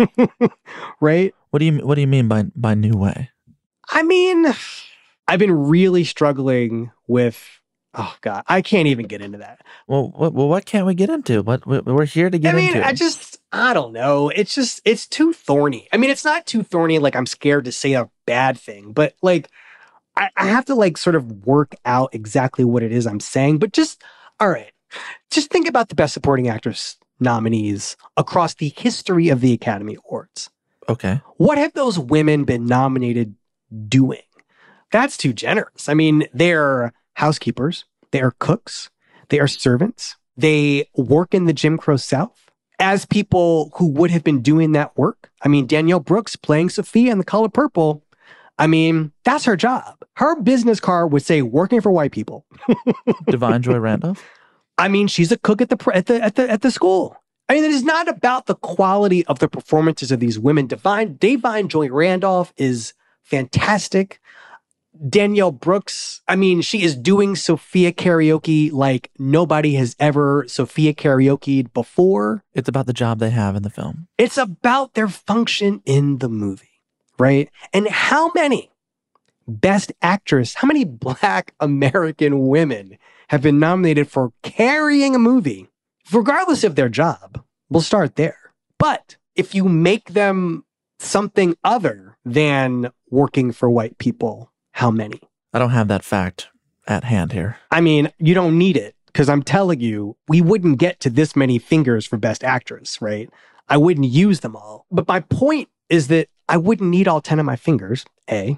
Right? What do you mean by new way? I mean, I've been really struggling with, oh God, I can't even get into that. Well, what can't we get into? What we're here to get into? I don't know. It's too thorny. I mean, it's not too thorny like I'm scared to say a bad thing, but like I have to like sort of work out exactly what it is I'm saying. But all right, just think about the Best Supporting Actress nominees across the history of the Academy Awards. Okay. What have those women been nominated doing? That's too generous. I mean, they're housekeepers, they are cooks, they are servants, they work in the Jim Crow South as people who would have been doing that work. I mean, Danielle Brooks playing Sophia in The Color Purple. I mean, that's her job. Her business card would say working for white people. Divine Joy Randolph. I mean, she's a cook at the school. I mean, it is not about the quality of the performances of these women. Divine Joy Randolph is fantastic. Danielle Brooks, I mean, she is doing Sophia karaoke like nobody has ever Sophia karaoke'd before. It's about the job they have in the film. It's about their function in the movie, right? And how many Best Actress, how many Black American women have been nominated for carrying a movie, regardless of their job? We'll start there. But if you make them something other than working for white people, how many? I don't have that fact at hand here. I mean, you don't need it, because I'm telling you, we wouldn't get to this many fingers for Best Actress, right? I wouldn't use them all. But my point is that I wouldn't need all 10 of my fingers, A.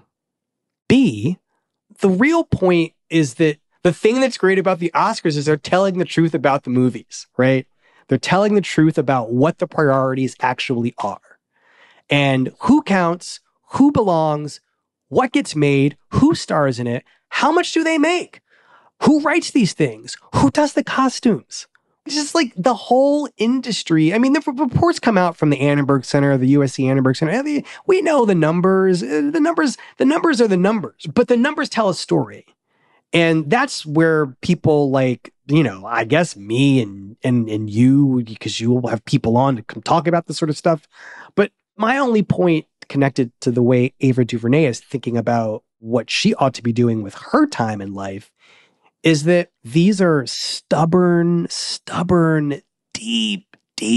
B, the real point is that the thing that's great about the Oscars is they're telling the truth about the movies, right? They're telling the truth about what the priorities actually are. And who counts, who belongs, what gets made, who stars in it, how much do they make? Who writes these things? Who does the costumes? It's just like the whole industry. I mean, the reports come out from the Annenberg Center, the USC Annenberg Center. I mean, we know the numbers. The numbers are the numbers, but the numbers tell a story. And that's where people like, you know, I guess me and you, because you will have people on to come talk about this sort of stuff. But my only point connected to the way Ava DuVernay is thinking about what she ought to be doing with her time in life is that these are stubborn, deep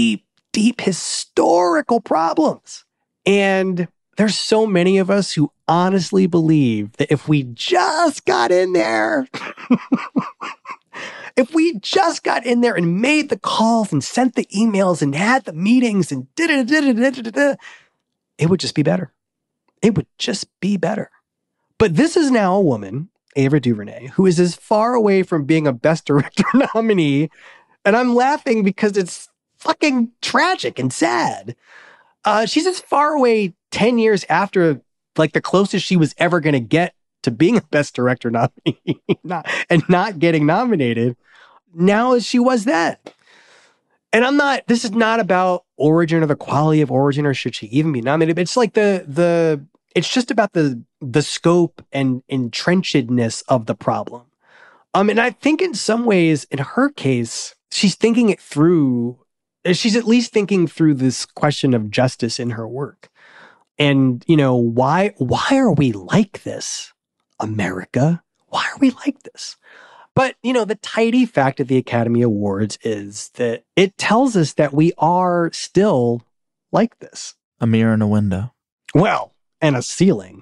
historical problems. And there's so many of us who honestly believe that if we just got in there If we just got in there and made the calls and sent the emails and had the meetings and it would just be better. It would just be better. But this is now a woman, Ava DuVernay, who is as far away from being a Best Director nominee, and I'm laughing because it's fucking tragic and sad. She's as far away 10 years after, like, the closest she was ever going to get to being a Best Director nominee and not getting nominated now as she was then. And this is not about origin or the quality of origin or should she even be nominated. It's like it's just about the scope and entrenchedness of the problem. And I think in some ways, in her case, she's thinking it through. She's at least thinking through this question of justice in her work. And, why are we like this, America? Why are we like this? But, the tidy fact of the Academy Awards is that it tells us that we are still like this. A mirror in a window. Well, and a ceiling.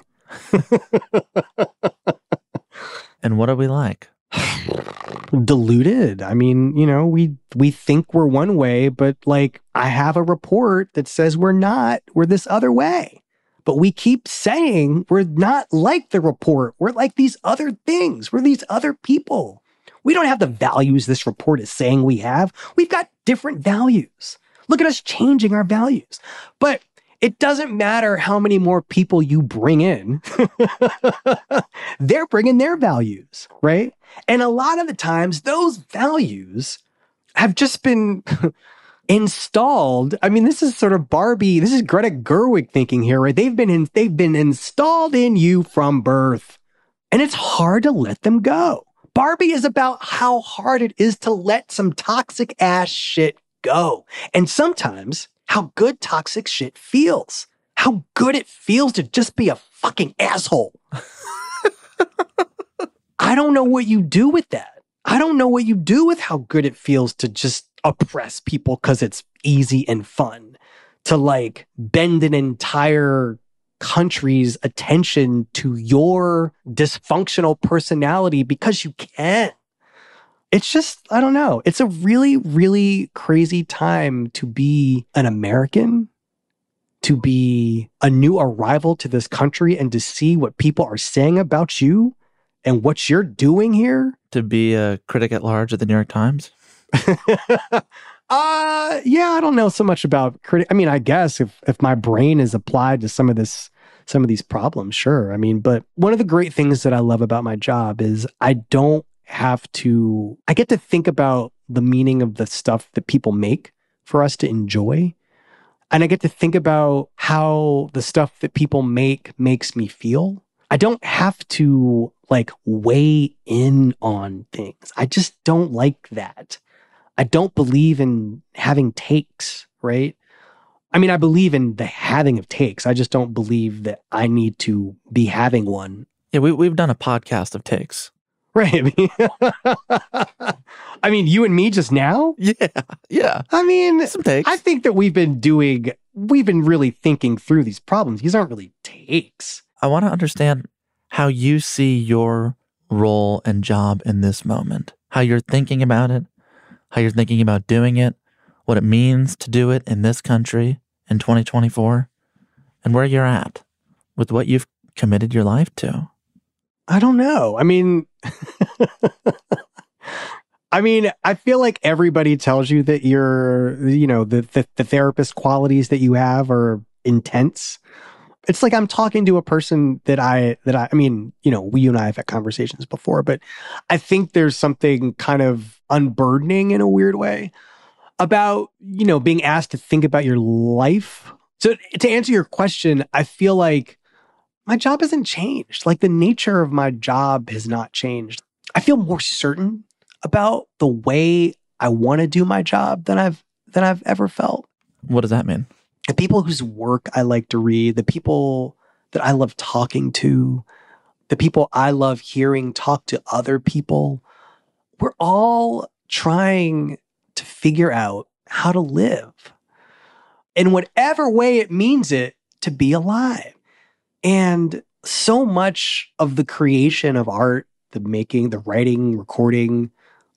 And what are we like? Deluded. I mean, we think we're one way, but like I have a report that says we're not. We're this other way. But we keep saying we're not like the report. We're like these other things. We're these other people. We don't have the values this report is saying we have. We've got different values. Look at us changing our values. But it doesn't matter how many more people you bring in. They're bringing their values, right? And a lot of the times, those values have just been installed. I mean, this is sort of Barbie. This is Greta Gerwig thinking here, right? They've been installed in you from birth, and it's hard to let them go. Barbie is about how hard it is to let some toxic ass shit go, and sometimes how good toxic shit feels. How good it feels to just be a fucking asshole. I don't know what you do with that. I don't know what you do with how good it feels to just oppress people because it's easy and fun. To like bend an entire country's attention to your dysfunctional personality because you can. It's just, I don't know. It's a really, really crazy time to be an American, to be a new arrival to this country and to see what people are saying about you and what you're doing here. To be a critic at large at the New York Times? Yeah, I don't know so much about critic. I mean, I guess if my brain is applied to some of these problems, sure. I mean, but one of the great things that I love about my job is I get to think about the meaning of the stuff that people make for us to enjoy. And I get to think about how the stuff that people make makes me feel. I don't have to like weigh in on things. I just don't like that. I don't believe in having takes, right? I mean, I believe in the having of takes. I just don't believe that I need to be having one. Yeah, we've done a podcast of takes. Right. I mean, you and me just now? Yeah. I mean, some takes. I think that we've been really thinking through these problems. These aren't really takes. I want to understand how you see your role and job in this moment, how you're thinking about it, how you're thinking about doing it, what it means to do it in this country in 2024, and where you're at with what you've committed your life to. I don't know. I mean, I feel like everybody tells you that the therapist qualities that you have are intense. It's like I'm talking to a person I mean, you and I have had conversations before, but I think there's something kind of unburdening in a weird way about, being asked to think about your life. So to answer your question, I feel like my job hasn't changed. Like the nature of my job has not changed. I feel more certain about the way I want to do my job than I've ever felt. What does that mean? The people whose work I like to read, the people that I love talking to, the people I love hearing talk to other people, we're all trying to figure out how to live in whatever way it means it to be alive. And so much of the creation of art, the making, the writing, recording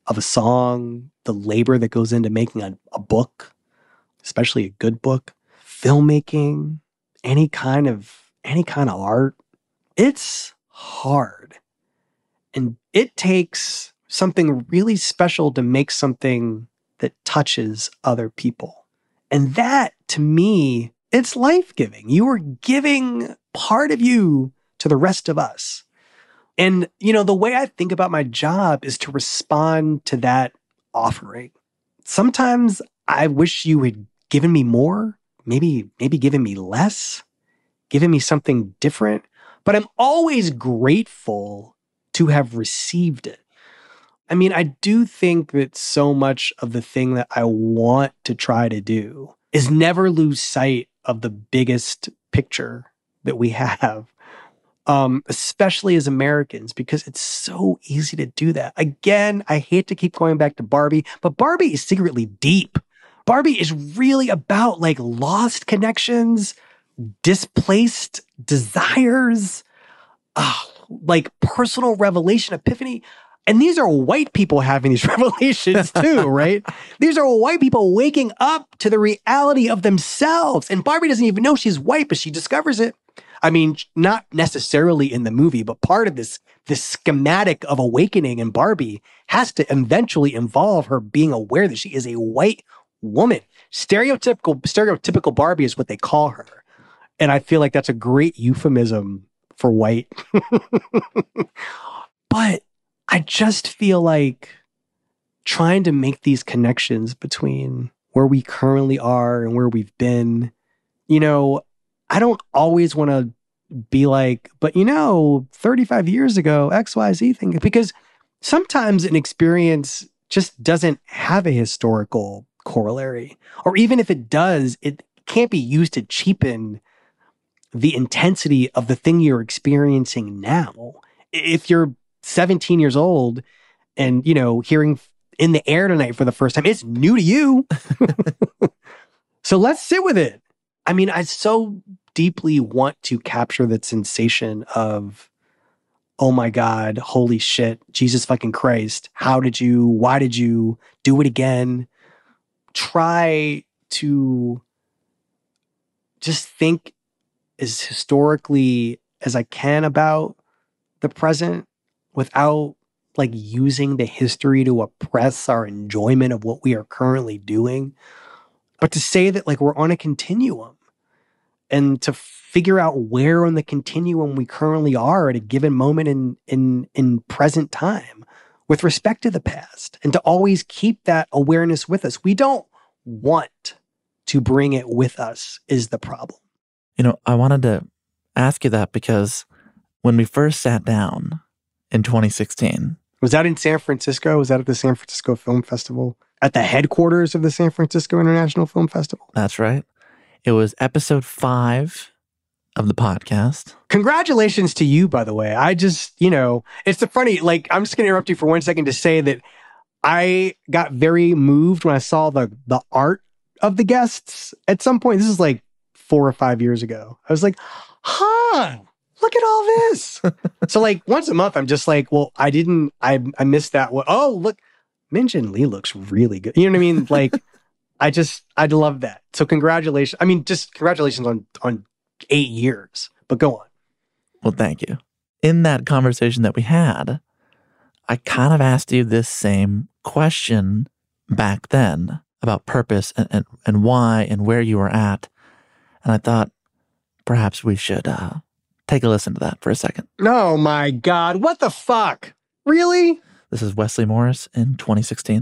of a song, the labor that goes into making a book, especially a good book, filmmaking, any kind of art. It's hard. And it takes something really special to make something that touches other people. And that, to me, it's life-giving. You are giving part of you to the rest of us. And, the way I think about my job is to respond to that offering. Sometimes I wish you had given me more, maybe given me less, given me something different. But I'm always grateful to have received it. I mean, I do think that so much of the thing that I want to try to do is never lose sight of the biggest picture that we have, especially as Americans, because it's so easy to do that. Again, I hate to keep going back to Barbie, but Barbie is secretly deep. Barbie is really about like lost connections, displaced desires, like personal revelation, epiphany. And these are white people having these revelations too, right? These are white people waking up to the reality of themselves. And Barbie doesn't even know she's white, but she discovers it. I mean, not necessarily in the movie, but part of this schematic of awakening in Barbie has to eventually involve her being aware that she is a white woman. Stereotypical Barbie is what they call her. And I feel like that's a great euphemism for white. But I just feel like trying to make these connections between where we currently are and where we've been, I don't always want to be like, but 35 years ago, XYZ thing, because sometimes an experience just doesn't have a historical corollary. Or even if it does, it can't be used to cheapen the intensity of the thing you're experiencing now. If you're 17 years old and, hearing In the Air Tonight for the first time, it's new to you. So let's sit with it. I mean, I so deeply want to capture that sensation of, oh my God, holy shit, Jesus fucking Christ. Why did you do it again? Try to just think as historically as I can about the present without like using the history to oppress our enjoyment of what we are currently doing. But to say that like we're on a continuum and to figure out where on the continuum we currently are at a given moment in present time with respect to the past, and to always keep that awareness with us. We don't want to bring it with us is the problem. I wanted to ask you that because when we first sat down in 2016. Was that in San Francisco? Was that at the San Francisco Film Festival? At the headquarters of the San Francisco International Film Festival? That's right. It was episode 5 of the podcast. Congratulations to you, by the way. I just, it's the funny, like, I'm just going to interrupt you for 1 second to say that I got very moved when I saw the art of the guests at some point. This is like 4 or 5 years ago. I was like, look at all this. So like once a month, I'm just like, well, I missed that one. Oh, look, Min Jin Lee looks really good. You know what I mean? Like, I love that. So congratulations. I mean, just congratulations on 8 years, but go on. Well, thank you. In that conversation that we had, I kind of asked you this same question back then about purpose and why and where you were at. And I thought perhaps we should take a listen to that for a second. Oh my God. What the fuck? Really? This is Wesley Morris in 2016.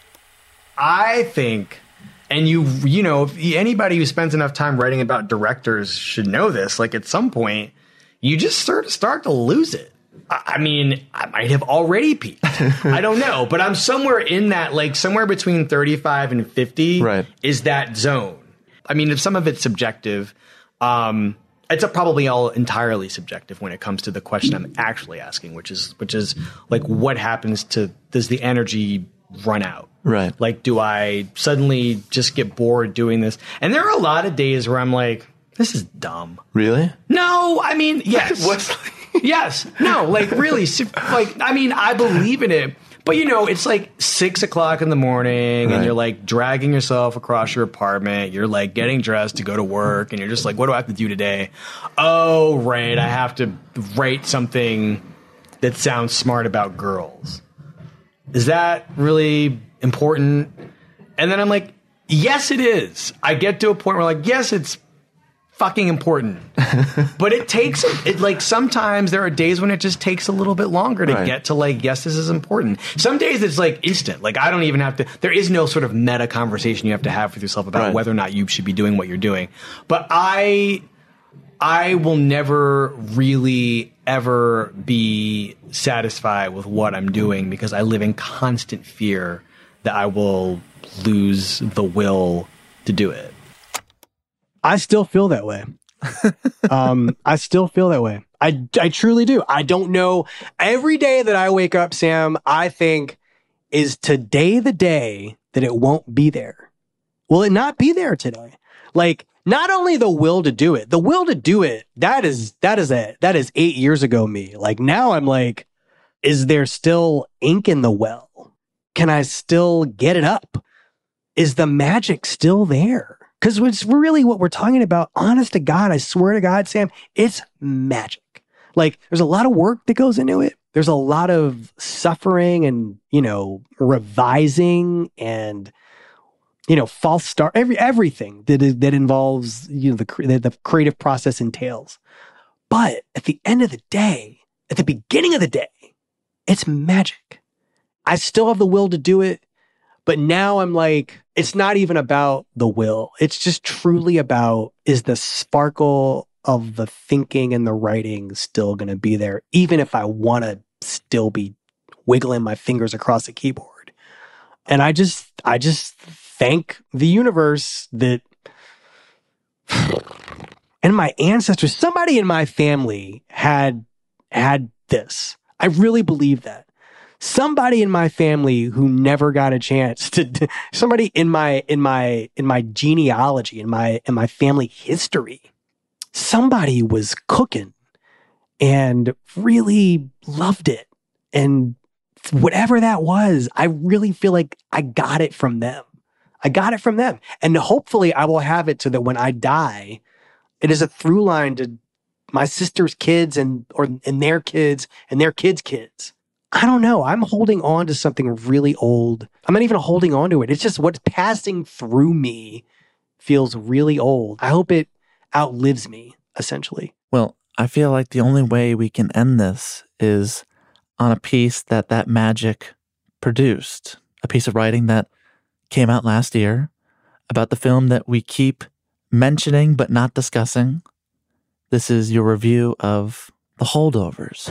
I think, and anybody who spends enough time writing about directors should know this, like at some point, you just start to lose it. I mean, I might have already peaked. I don't know, but I'm somewhere in that, like somewhere between 35 and 50 is that zone. I mean, if some of it's subjective, it's probably all entirely subjective when it comes to the question I'm actually asking, which is like, what happens does the energy run out? Right. Like, do I suddenly just get bored doing this? And there are a lot of days where I'm like, this is dumb. Really? No, I mean, yes. Yes. No, like really, like, I mean, I believe in it, But, it's like 6 o'clock in the morning and you're like dragging yourself across your apartment. You're like getting dressed to go to work and you're just like, what do I have to do today? Oh, right. I have to write something that sounds smart about girls. Is that really important? And then I'm like, yes, it is. I get to a point where like, yes, it's fucking important. But sometimes there are days when it just takes a little bit longer to get to like, yes, this is important. Some days it's like instant. Like I don't even have to, there is no sort of meta conversation you have to have with yourself about whether or not you should be doing what you're doing. But I will never really ever be satisfied with what I'm doing because I live in constant fear that I will lose the will to do it. I still feel that way. I still feel that way. I truly do. I don't know. Every day that I wake up, Sam, I think, is today the day that it won't be there? Will it not be there today? Like, not only the will to do it, that is 8 years ago me. Like now I'm like, is there still ink in the well? Can I still get it up? Is the magic still there? Because it's really what we're talking about. Honest to God, I swear to God, Sam, it's magic. Like there's a lot of work that goes into it. There's a lot of suffering and, revising and, false start, everything that involves, the creative process entails. But at the end of the day, at the beginning of the day, it's magic. I still have the will to do it. But now I'm like, it's not even about the will. It's just truly about, is the sparkle of the thinking and the writing still going to be there, even if I want to still be wiggling my fingers across the keyboard. And I just thank the universe that, and my ancestors, somebody in my family had this. I really believe that. Somebody in my family who never got a chance to, somebody in my genealogy, in my family history, somebody was cooking and really loved it. And whatever that was, I really feel like I got it from them. And hopefully I will have it so that when I die, it is a through line to my sister's kids and their kids and their kids' kids. I don't know. I'm holding on to something really old. I'm not even holding on to it. It's just what's passing through me feels really old. I hope it outlives me, essentially. Well, I feel like the only way we can end this is on a piece that magic produced. A piece of writing that came out last year about the film that we keep mentioning but not discussing. This is your review of The Holdovers.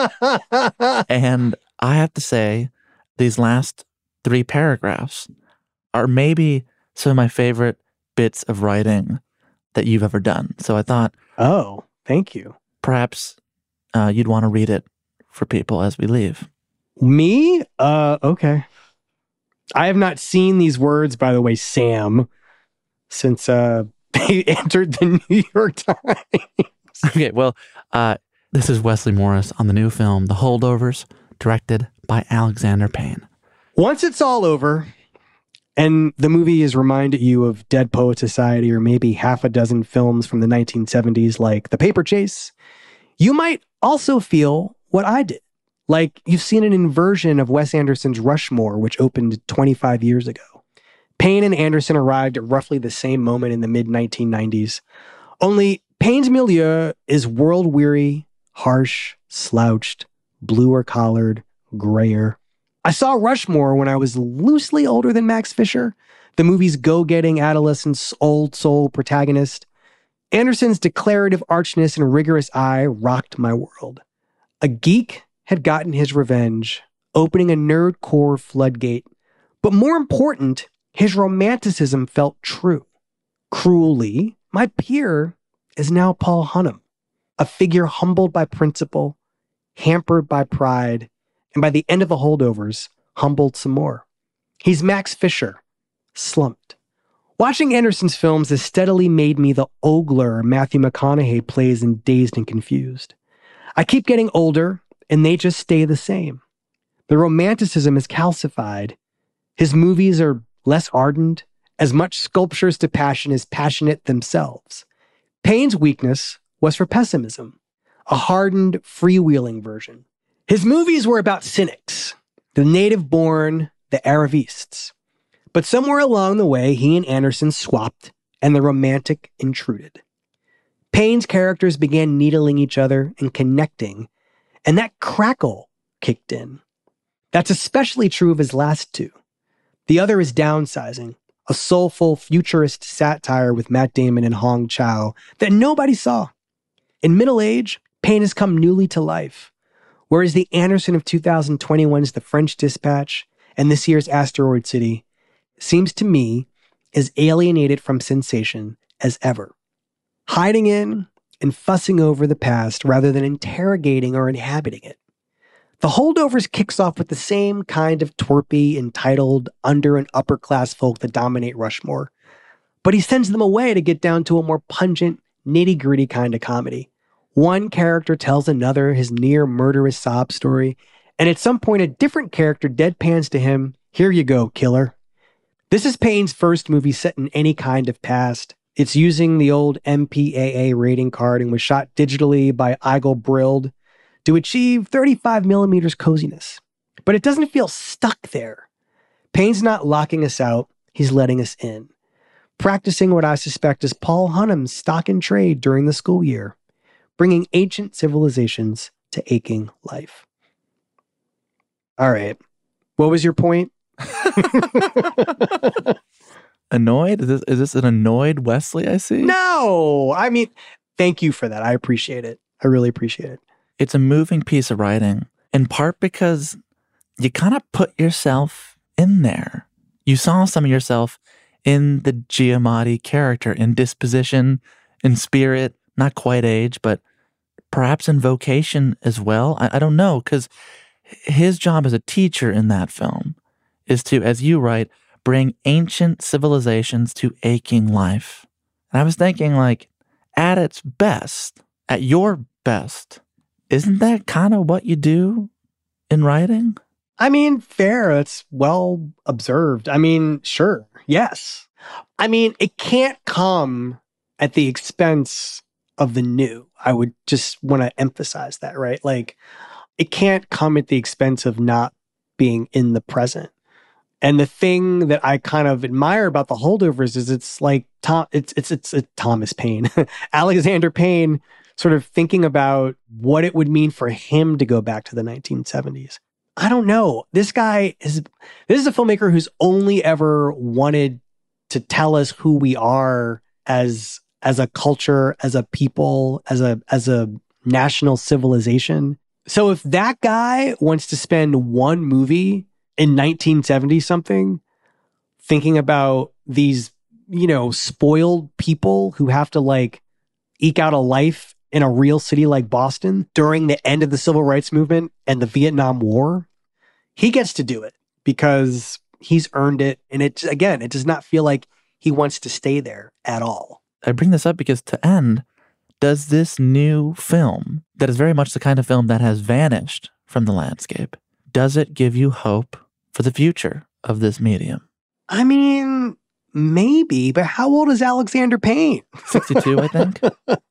And I have to say, these last 3 paragraphs are maybe some of my favorite bits of writing that you've ever done. So I thought, oh, thank you. Perhaps you'd want to read it for people as we leave. Me? Okay. I have not seen these words, by the way, Sam, since they entered the New York Times. Okay, well, this is Wesley Morris on the new film, The Holdovers, directed by Alexander Payne. Once it's all over, and the movie has reminded you of Dead Poet Society or maybe half a dozen films from the 1970s like The Paper Chase, you might also feel what I did. Like you've seen an inversion of Wes Anderson's Rushmore, which opened 25 years ago. Payne and Anderson arrived at roughly the same moment in the mid-1990s. Only Payne's milieu is world-weary, harsh, slouched, bluer-collared, grayer. I saw Rushmore when I was loosely older than Max Fisher, the movie's go-getting adolescent old soul protagonist. Anderson's declarative archness and rigorous eye rocked my world. A geek had gotten his revenge, opening a nerd-core floodgate. But more important, his romanticism felt true. Cruelly, my peer is now Paul Hunnam, a figure humbled by principle, hampered by pride, and by the end of The Holdovers, humbled some more. He's Max Fisher, slumped. Watching Anderson's films has steadily made me the ogler Matthew McConaughey plays in Dazed and Confused. I keep getting older, and they just stay the same. The romanticism is calcified. His movies are less ardent, as much sculptures to passion as passionate themselves. Payne's weakness was for pessimism, a hardened, freewheeling version. His movies were about cynics, the native-born, the Aravists. But somewhere along the way, he and Anderson swapped, and the romantic intruded. Payne's characters began needling each other and connecting, and that crackle kicked in. That's especially true of his last two. The other is Downsizing, a soulful, futurist satire with Matt Damon and Hong Chow that nobody saw. In middle age, Payne has come newly to life, whereas the Anderson of 2021's The French Dispatch and this year's Asteroid City seems to me as alienated from sensation as ever, hiding in and fussing over the past rather than interrogating or inhabiting it. The Holdovers kicks off with the same kind of twerpy, entitled, under and upper class folk that dominate Rushmore, but he sends them away to get down to a more pungent, nitty-gritty kind of comedy. One character tells another his near murderous sob story, and at some point a different character deadpans to him, "Here you go, killer." This is Payne's first movie set in any kind of past. It's using the old MPAA rating card and was shot digitally by Eigel Brild to achieve 35 millimeters coziness. But it doesn't feel stuck there. Payne's not locking us out, he's letting us in. Practicing what I suspect is Paul Hunnam's stock and trade during the school year, bringing ancient civilizations to aching life. All right. What was your point? Annoyed? Is this an annoyed Wesley I see? No! I mean, thank you for that. I appreciate it. I really appreciate it. It's a moving piece of writing, in part because you kind of put yourself in there. You saw some of yourself in the Giamatti character, in disposition, in spirit, not quite age, but perhaps in vocation as well. I don't know, because his job as a teacher in that film is to, as you write, bring ancient civilizations to aching life. And I was thinking, like, at its best, at your best, isn't that kind of what you do in writing? I mean, fair. It's well observed. I mean, sure. Yes. I mean, it can't come at the expense of the new. I would just want to emphasize that, right? Like, it can't come at the expense of not being in the present. And the thing that I kind of admire about The Holdovers is it's like it's Thomas Paine, Alexander Payne, sort of thinking about what it would mean for him to go back to the 1970s. I don't know. This is a filmmaker who's only ever wanted to tell us who we are as a culture, as a people, as a national civilization. So if that guy wants to spend one movie in 1970 something thinking about these, spoiled people who have to like eke out a life in a real city like Boston during the end of the Civil Rights Movement and the Vietnam War, he gets to do it because he's earned it. And it does not feel like he wants to stay there at all. I bring this up because to end, does this new film, that is very much the kind of film that has vanished from the landscape, does it give you hope for the future of this medium? I mean, maybe, but how old is Alexander Payne? 62, I think.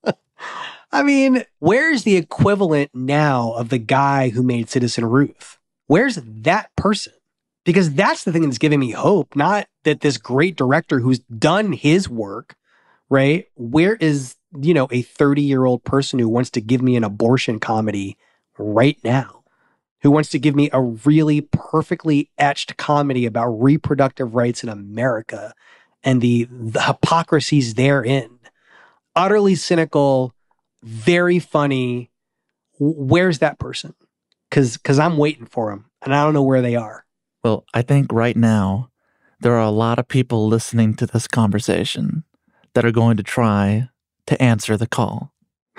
I mean, where's the equivalent now of the guy who made Citizen Ruth? Where's that person? Because that's the thing that's giving me hope, not that this great director who's done his work, right? Where is, a 30-year-old person who wants to give me an abortion comedy right now? Who wants to give me a really perfectly etched comedy about reproductive rights in America and the hypocrisies therein? Utterly cynical, very funny. Where's that person? Because I'm waiting for them, and I don't know where they are. Well, I think right now there are a lot of people listening to this conversation that are going to try to answer the call.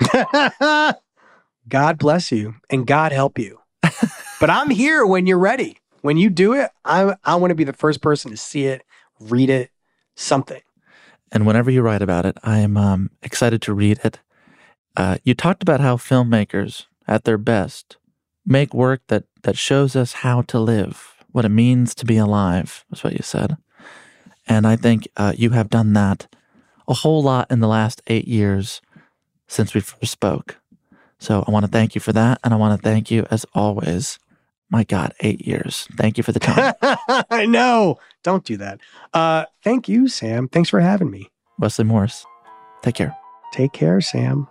God bless you, and God help you. But I'm here when you're ready. When you do it, I want to be the first person to see it, read it, something. And whenever you write about it, I am excited to read it. You talked about how filmmakers, at their best, make work that shows us how to live, what it means to be alive, is what you said. And I think you have done that a whole lot in the last 8 years since we first spoke. So I want to thank you for that. And I want to thank you, as always. My God, 8 years. Thank you for the time. I know. Don't do that. Thank you, Sam. Thanks for having me. Wesley Morris. Take care. Take care, Sam.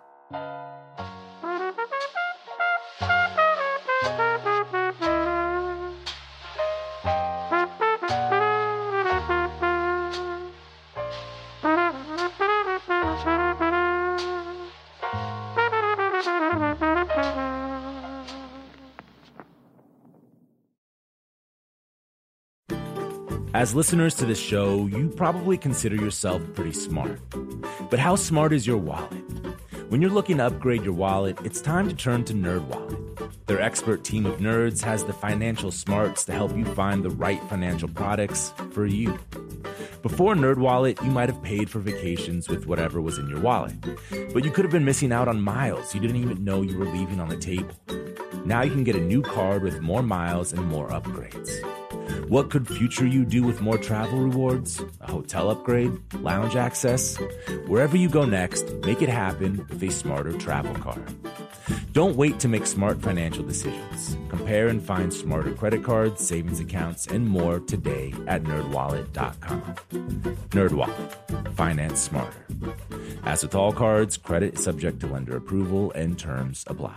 As listeners to this show, you probably consider yourself pretty smart. But how smart is your wallet? When you're looking to upgrade your wallet, it's time to turn to NerdWallet. Their expert team of nerds has the financial smarts to help you find the right financial products for you. Before NerdWallet, you might have paid for vacations with whatever was in your wallet. But you could have been missing out on miles you didn't even know you were leaving on the table. Now you can get a new card with more miles and more upgrades. What could future you do with more travel rewards? A hotel upgrade? Lounge access? Wherever you go next, make it happen with a smarter travel card. Don't wait to make smart financial decisions. Compare and find smarter credit cards, savings accounts, and more today at NerdWallet.com. NerdWallet. Finance smarter. As with all cards, credit is subject to lender approval and terms apply.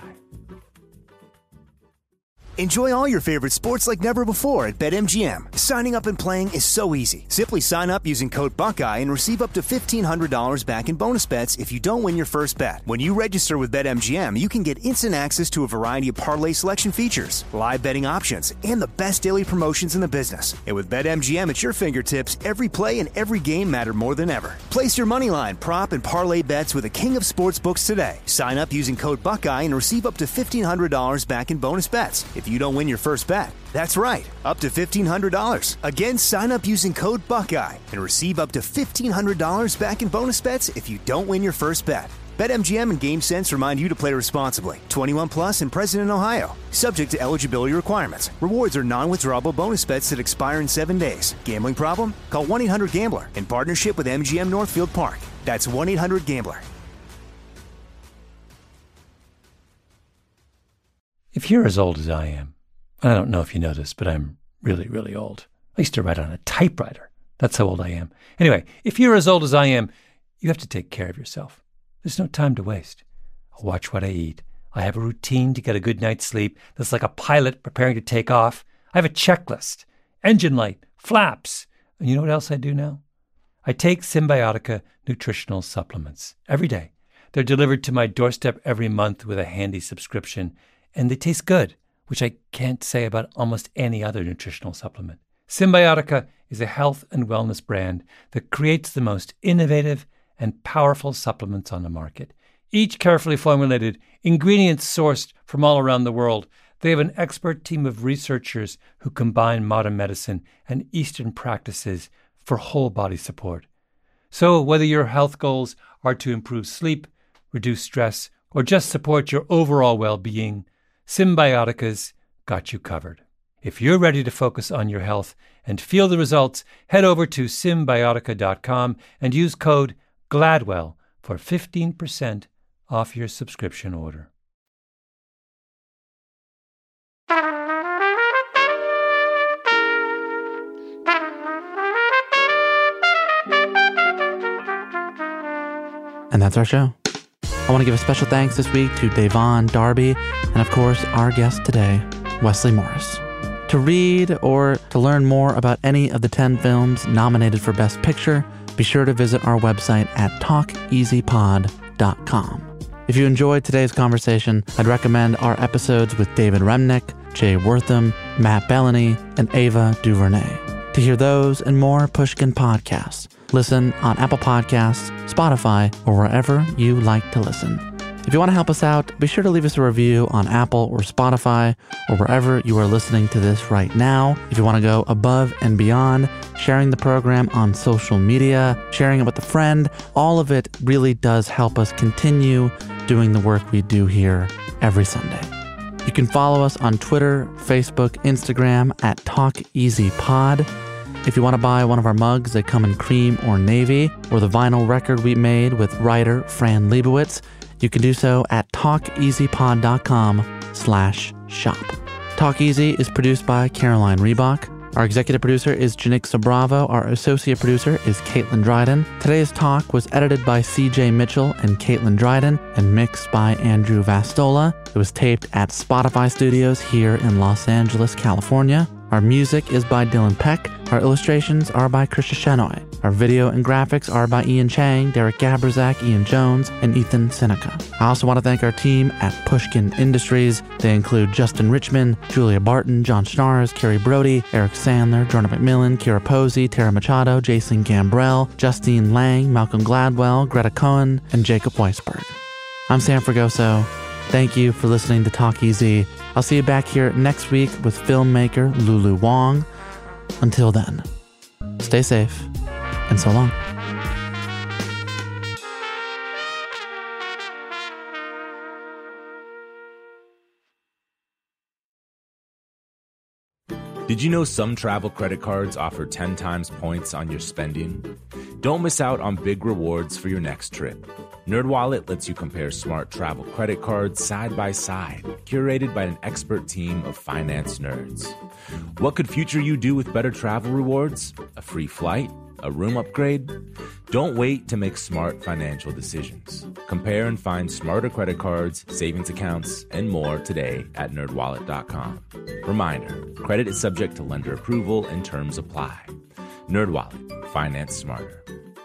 Enjoy all your favorite sports like never before at BetMGM. Signing up and playing is so easy. Simply sign up using code Buckeye and receive up to $1,500 back in bonus bets if you don't win your first bet. When you register with BetMGM, you can get instant access to a variety of parlay selection features, live betting options, and the best daily promotions in the business. And with BetMGM at your fingertips, every play and every game matter more than ever. Place your moneyline, prop, and parlay bets with the king of sportsbooks today. Sign up using code Buckeye and receive up to $1,500 back in bonus bets if you don't win your first bet. That's right, up to $1,500. Again, sign up using code Buckeye and receive up to $1,500 back in bonus bets if you don't win your first bet. BetMGM and GameSense remind you to play responsibly. 21 plus and present in Ohio. Subject to eligibility requirements. Rewards are non-withdrawable bonus bets that expire in 7 days. Gambling problem? Call 1-800-GAMBLER in partnership with MGM Northfield Park. That's 1-800-GAMBLER. If you're as old as I am, and I don't know if you know this, but I'm really, really old. I used to write on a typewriter. That's how old I am. Anyway, if you're as old as I am, you have to take care of yourself. There's no time to waste. I watch what I eat. I have a routine to get a good night's sleep that's like a pilot preparing to take off. I have a checklist, engine light, flaps. And you know what else I do now? I take Symbiotica nutritional supplements every day. They're delivered to my doorstep every month with a handy subscription. And they taste good, which I can't say about almost any other nutritional supplement. Symbiotica is a health and wellness brand that creates the most innovative and powerful supplements on the market. Each carefully formulated, ingredients sourced from all around the world. They have an expert team of researchers who combine modern medicine and Eastern practices for whole body support. So whether your health goals are to improve sleep, reduce stress, or just support your overall well-being, Symbiotica's got you covered. If you're ready to focus on your health and feel the results, head over to Symbiotica.com and use code GLADWELL for 15% off your subscription order. And that's our show. I want to give a special thanks this week to Devon Darby and, of course, our guest today, Wesley Morris. To read or to learn more about any of the 10 films nominated for Best Picture, be sure to visit our website at talkeasypod.com. If you enjoyed today's conversation, I'd recommend our episodes with David Remnick, Jay Wortham, Matt Bellany, and Ava DuVernay. To hear those and more Pushkin podcasts, listen on Apple Podcasts, Spotify, or wherever you like to listen. If you want to help us out, be sure to leave us a review on Apple or Spotify or wherever you are listening to this right now. If you want to go above and beyond, sharing the program on social media, sharing it with a friend, all of it really does help us continue doing the work we do here every Sunday. You can follow us on Twitter, Facebook, Instagram at TalkEasyPod. If you want to buy one of our mugs, they come in cream or navy, or the vinyl record we made with writer Fran Lebowitz, you can do so at talkeasypod.com/shop. Talk Easy is produced by Caroline Reebok. Our executive producer is Janixa Bravo. Our associate producer is Caitlin Dryden. Today's talk was edited by CJ Mitchell and Caitlin Dryden and mixed by Andrew Vastola. It was taped at Spotify Studios here in Los Angeles, California. Our music is by Dylan Peck. Our illustrations are by Krisha Shenoy. Our video and graphics are by Ian Chang, Derek Gabrizak, Ian Jones, and Ethan Seneca. I also want to thank our team at Pushkin Industries. They include Justin Richmond, Julia Barton, John Schnars, Carrie Brody, Eric Sandler, Jordan McMillan, Kira Posey, Tara Machado, Jason Gambrell, Justine Lang, Malcolm Gladwell, Greta Cohen, and Jacob Weisberg. I'm Sam Fragoso. Thank you for listening to Talk Easy. I'll see you back here next week with filmmaker Lulu Wong. Until then, stay safe, and so long. Did you know some travel credit cards offer 10 times points on your spending? Don't miss out on big rewards for your next trip. NerdWallet lets you compare smart travel credit cards side by side, curated by an expert team of finance nerds. What could future you do with better travel rewards? A free flight? A room upgrade? Don't wait to make smart financial decisions. Compare and find smarter credit cards, savings accounts, and more today at nerdwallet.com. Reminder, credit is subject to lender approval and terms apply. NerdWallet, finance smarter.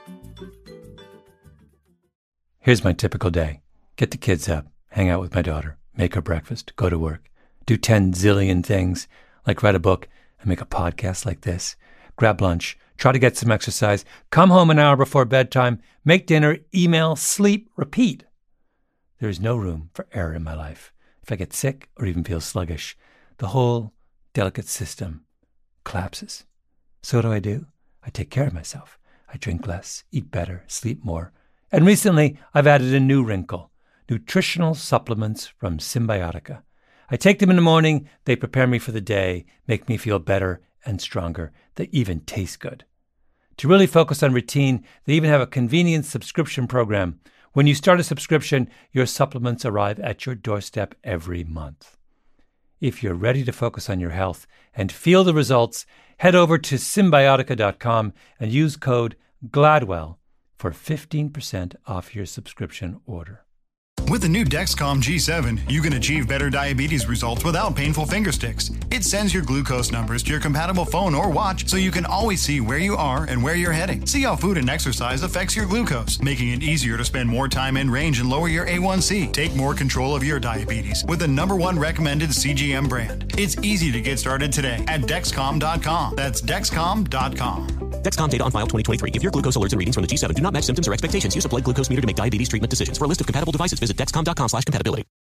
Here's my typical day. Get the kids up, hang out with my daughter, make her breakfast, go to work, do 10 zillion things, like write a book and make a podcast like this, grab lunch, try to get some exercise, come home an hour before bedtime, make dinner, email, sleep, repeat. There is no room for error in my life. If I get sick or even feel sluggish, the whole delicate system collapses. So what do? I take care of myself. I drink less, eat better, sleep more. And recently, I've added a new wrinkle, nutritional supplements from Symbiotica. I take them in the morning, they prepare me for the day, make me feel better and stronger. They even taste good. To really focus on routine, they even have a convenient subscription program. When you start a subscription, your supplements arrive at your doorstep every month. If you're ready to focus on your health and feel the results, head over to Symbiotica.com and use code GLADWELL for 15% off your subscription order. With the new Dexcom G7, you can achieve better diabetes results without painful finger sticks. It sends your glucose numbers to your compatible phone or watch so you can always see where you are and where you're heading. See how food and exercise affects your glucose, making it easier to spend more time in range and lower your A1C. Take more control of your diabetes with the #1 recommended CGM brand. It's easy to get started today at Dexcom.com. That's Dexcom.com. Dexcom data on file 2023. If your glucose alerts and readings from the G7 do not match symptoms or expectations, use a blood glucose meter to make diabetes treatment decisions. For a list of compatible devices, visit Dexcom.com/compatibility.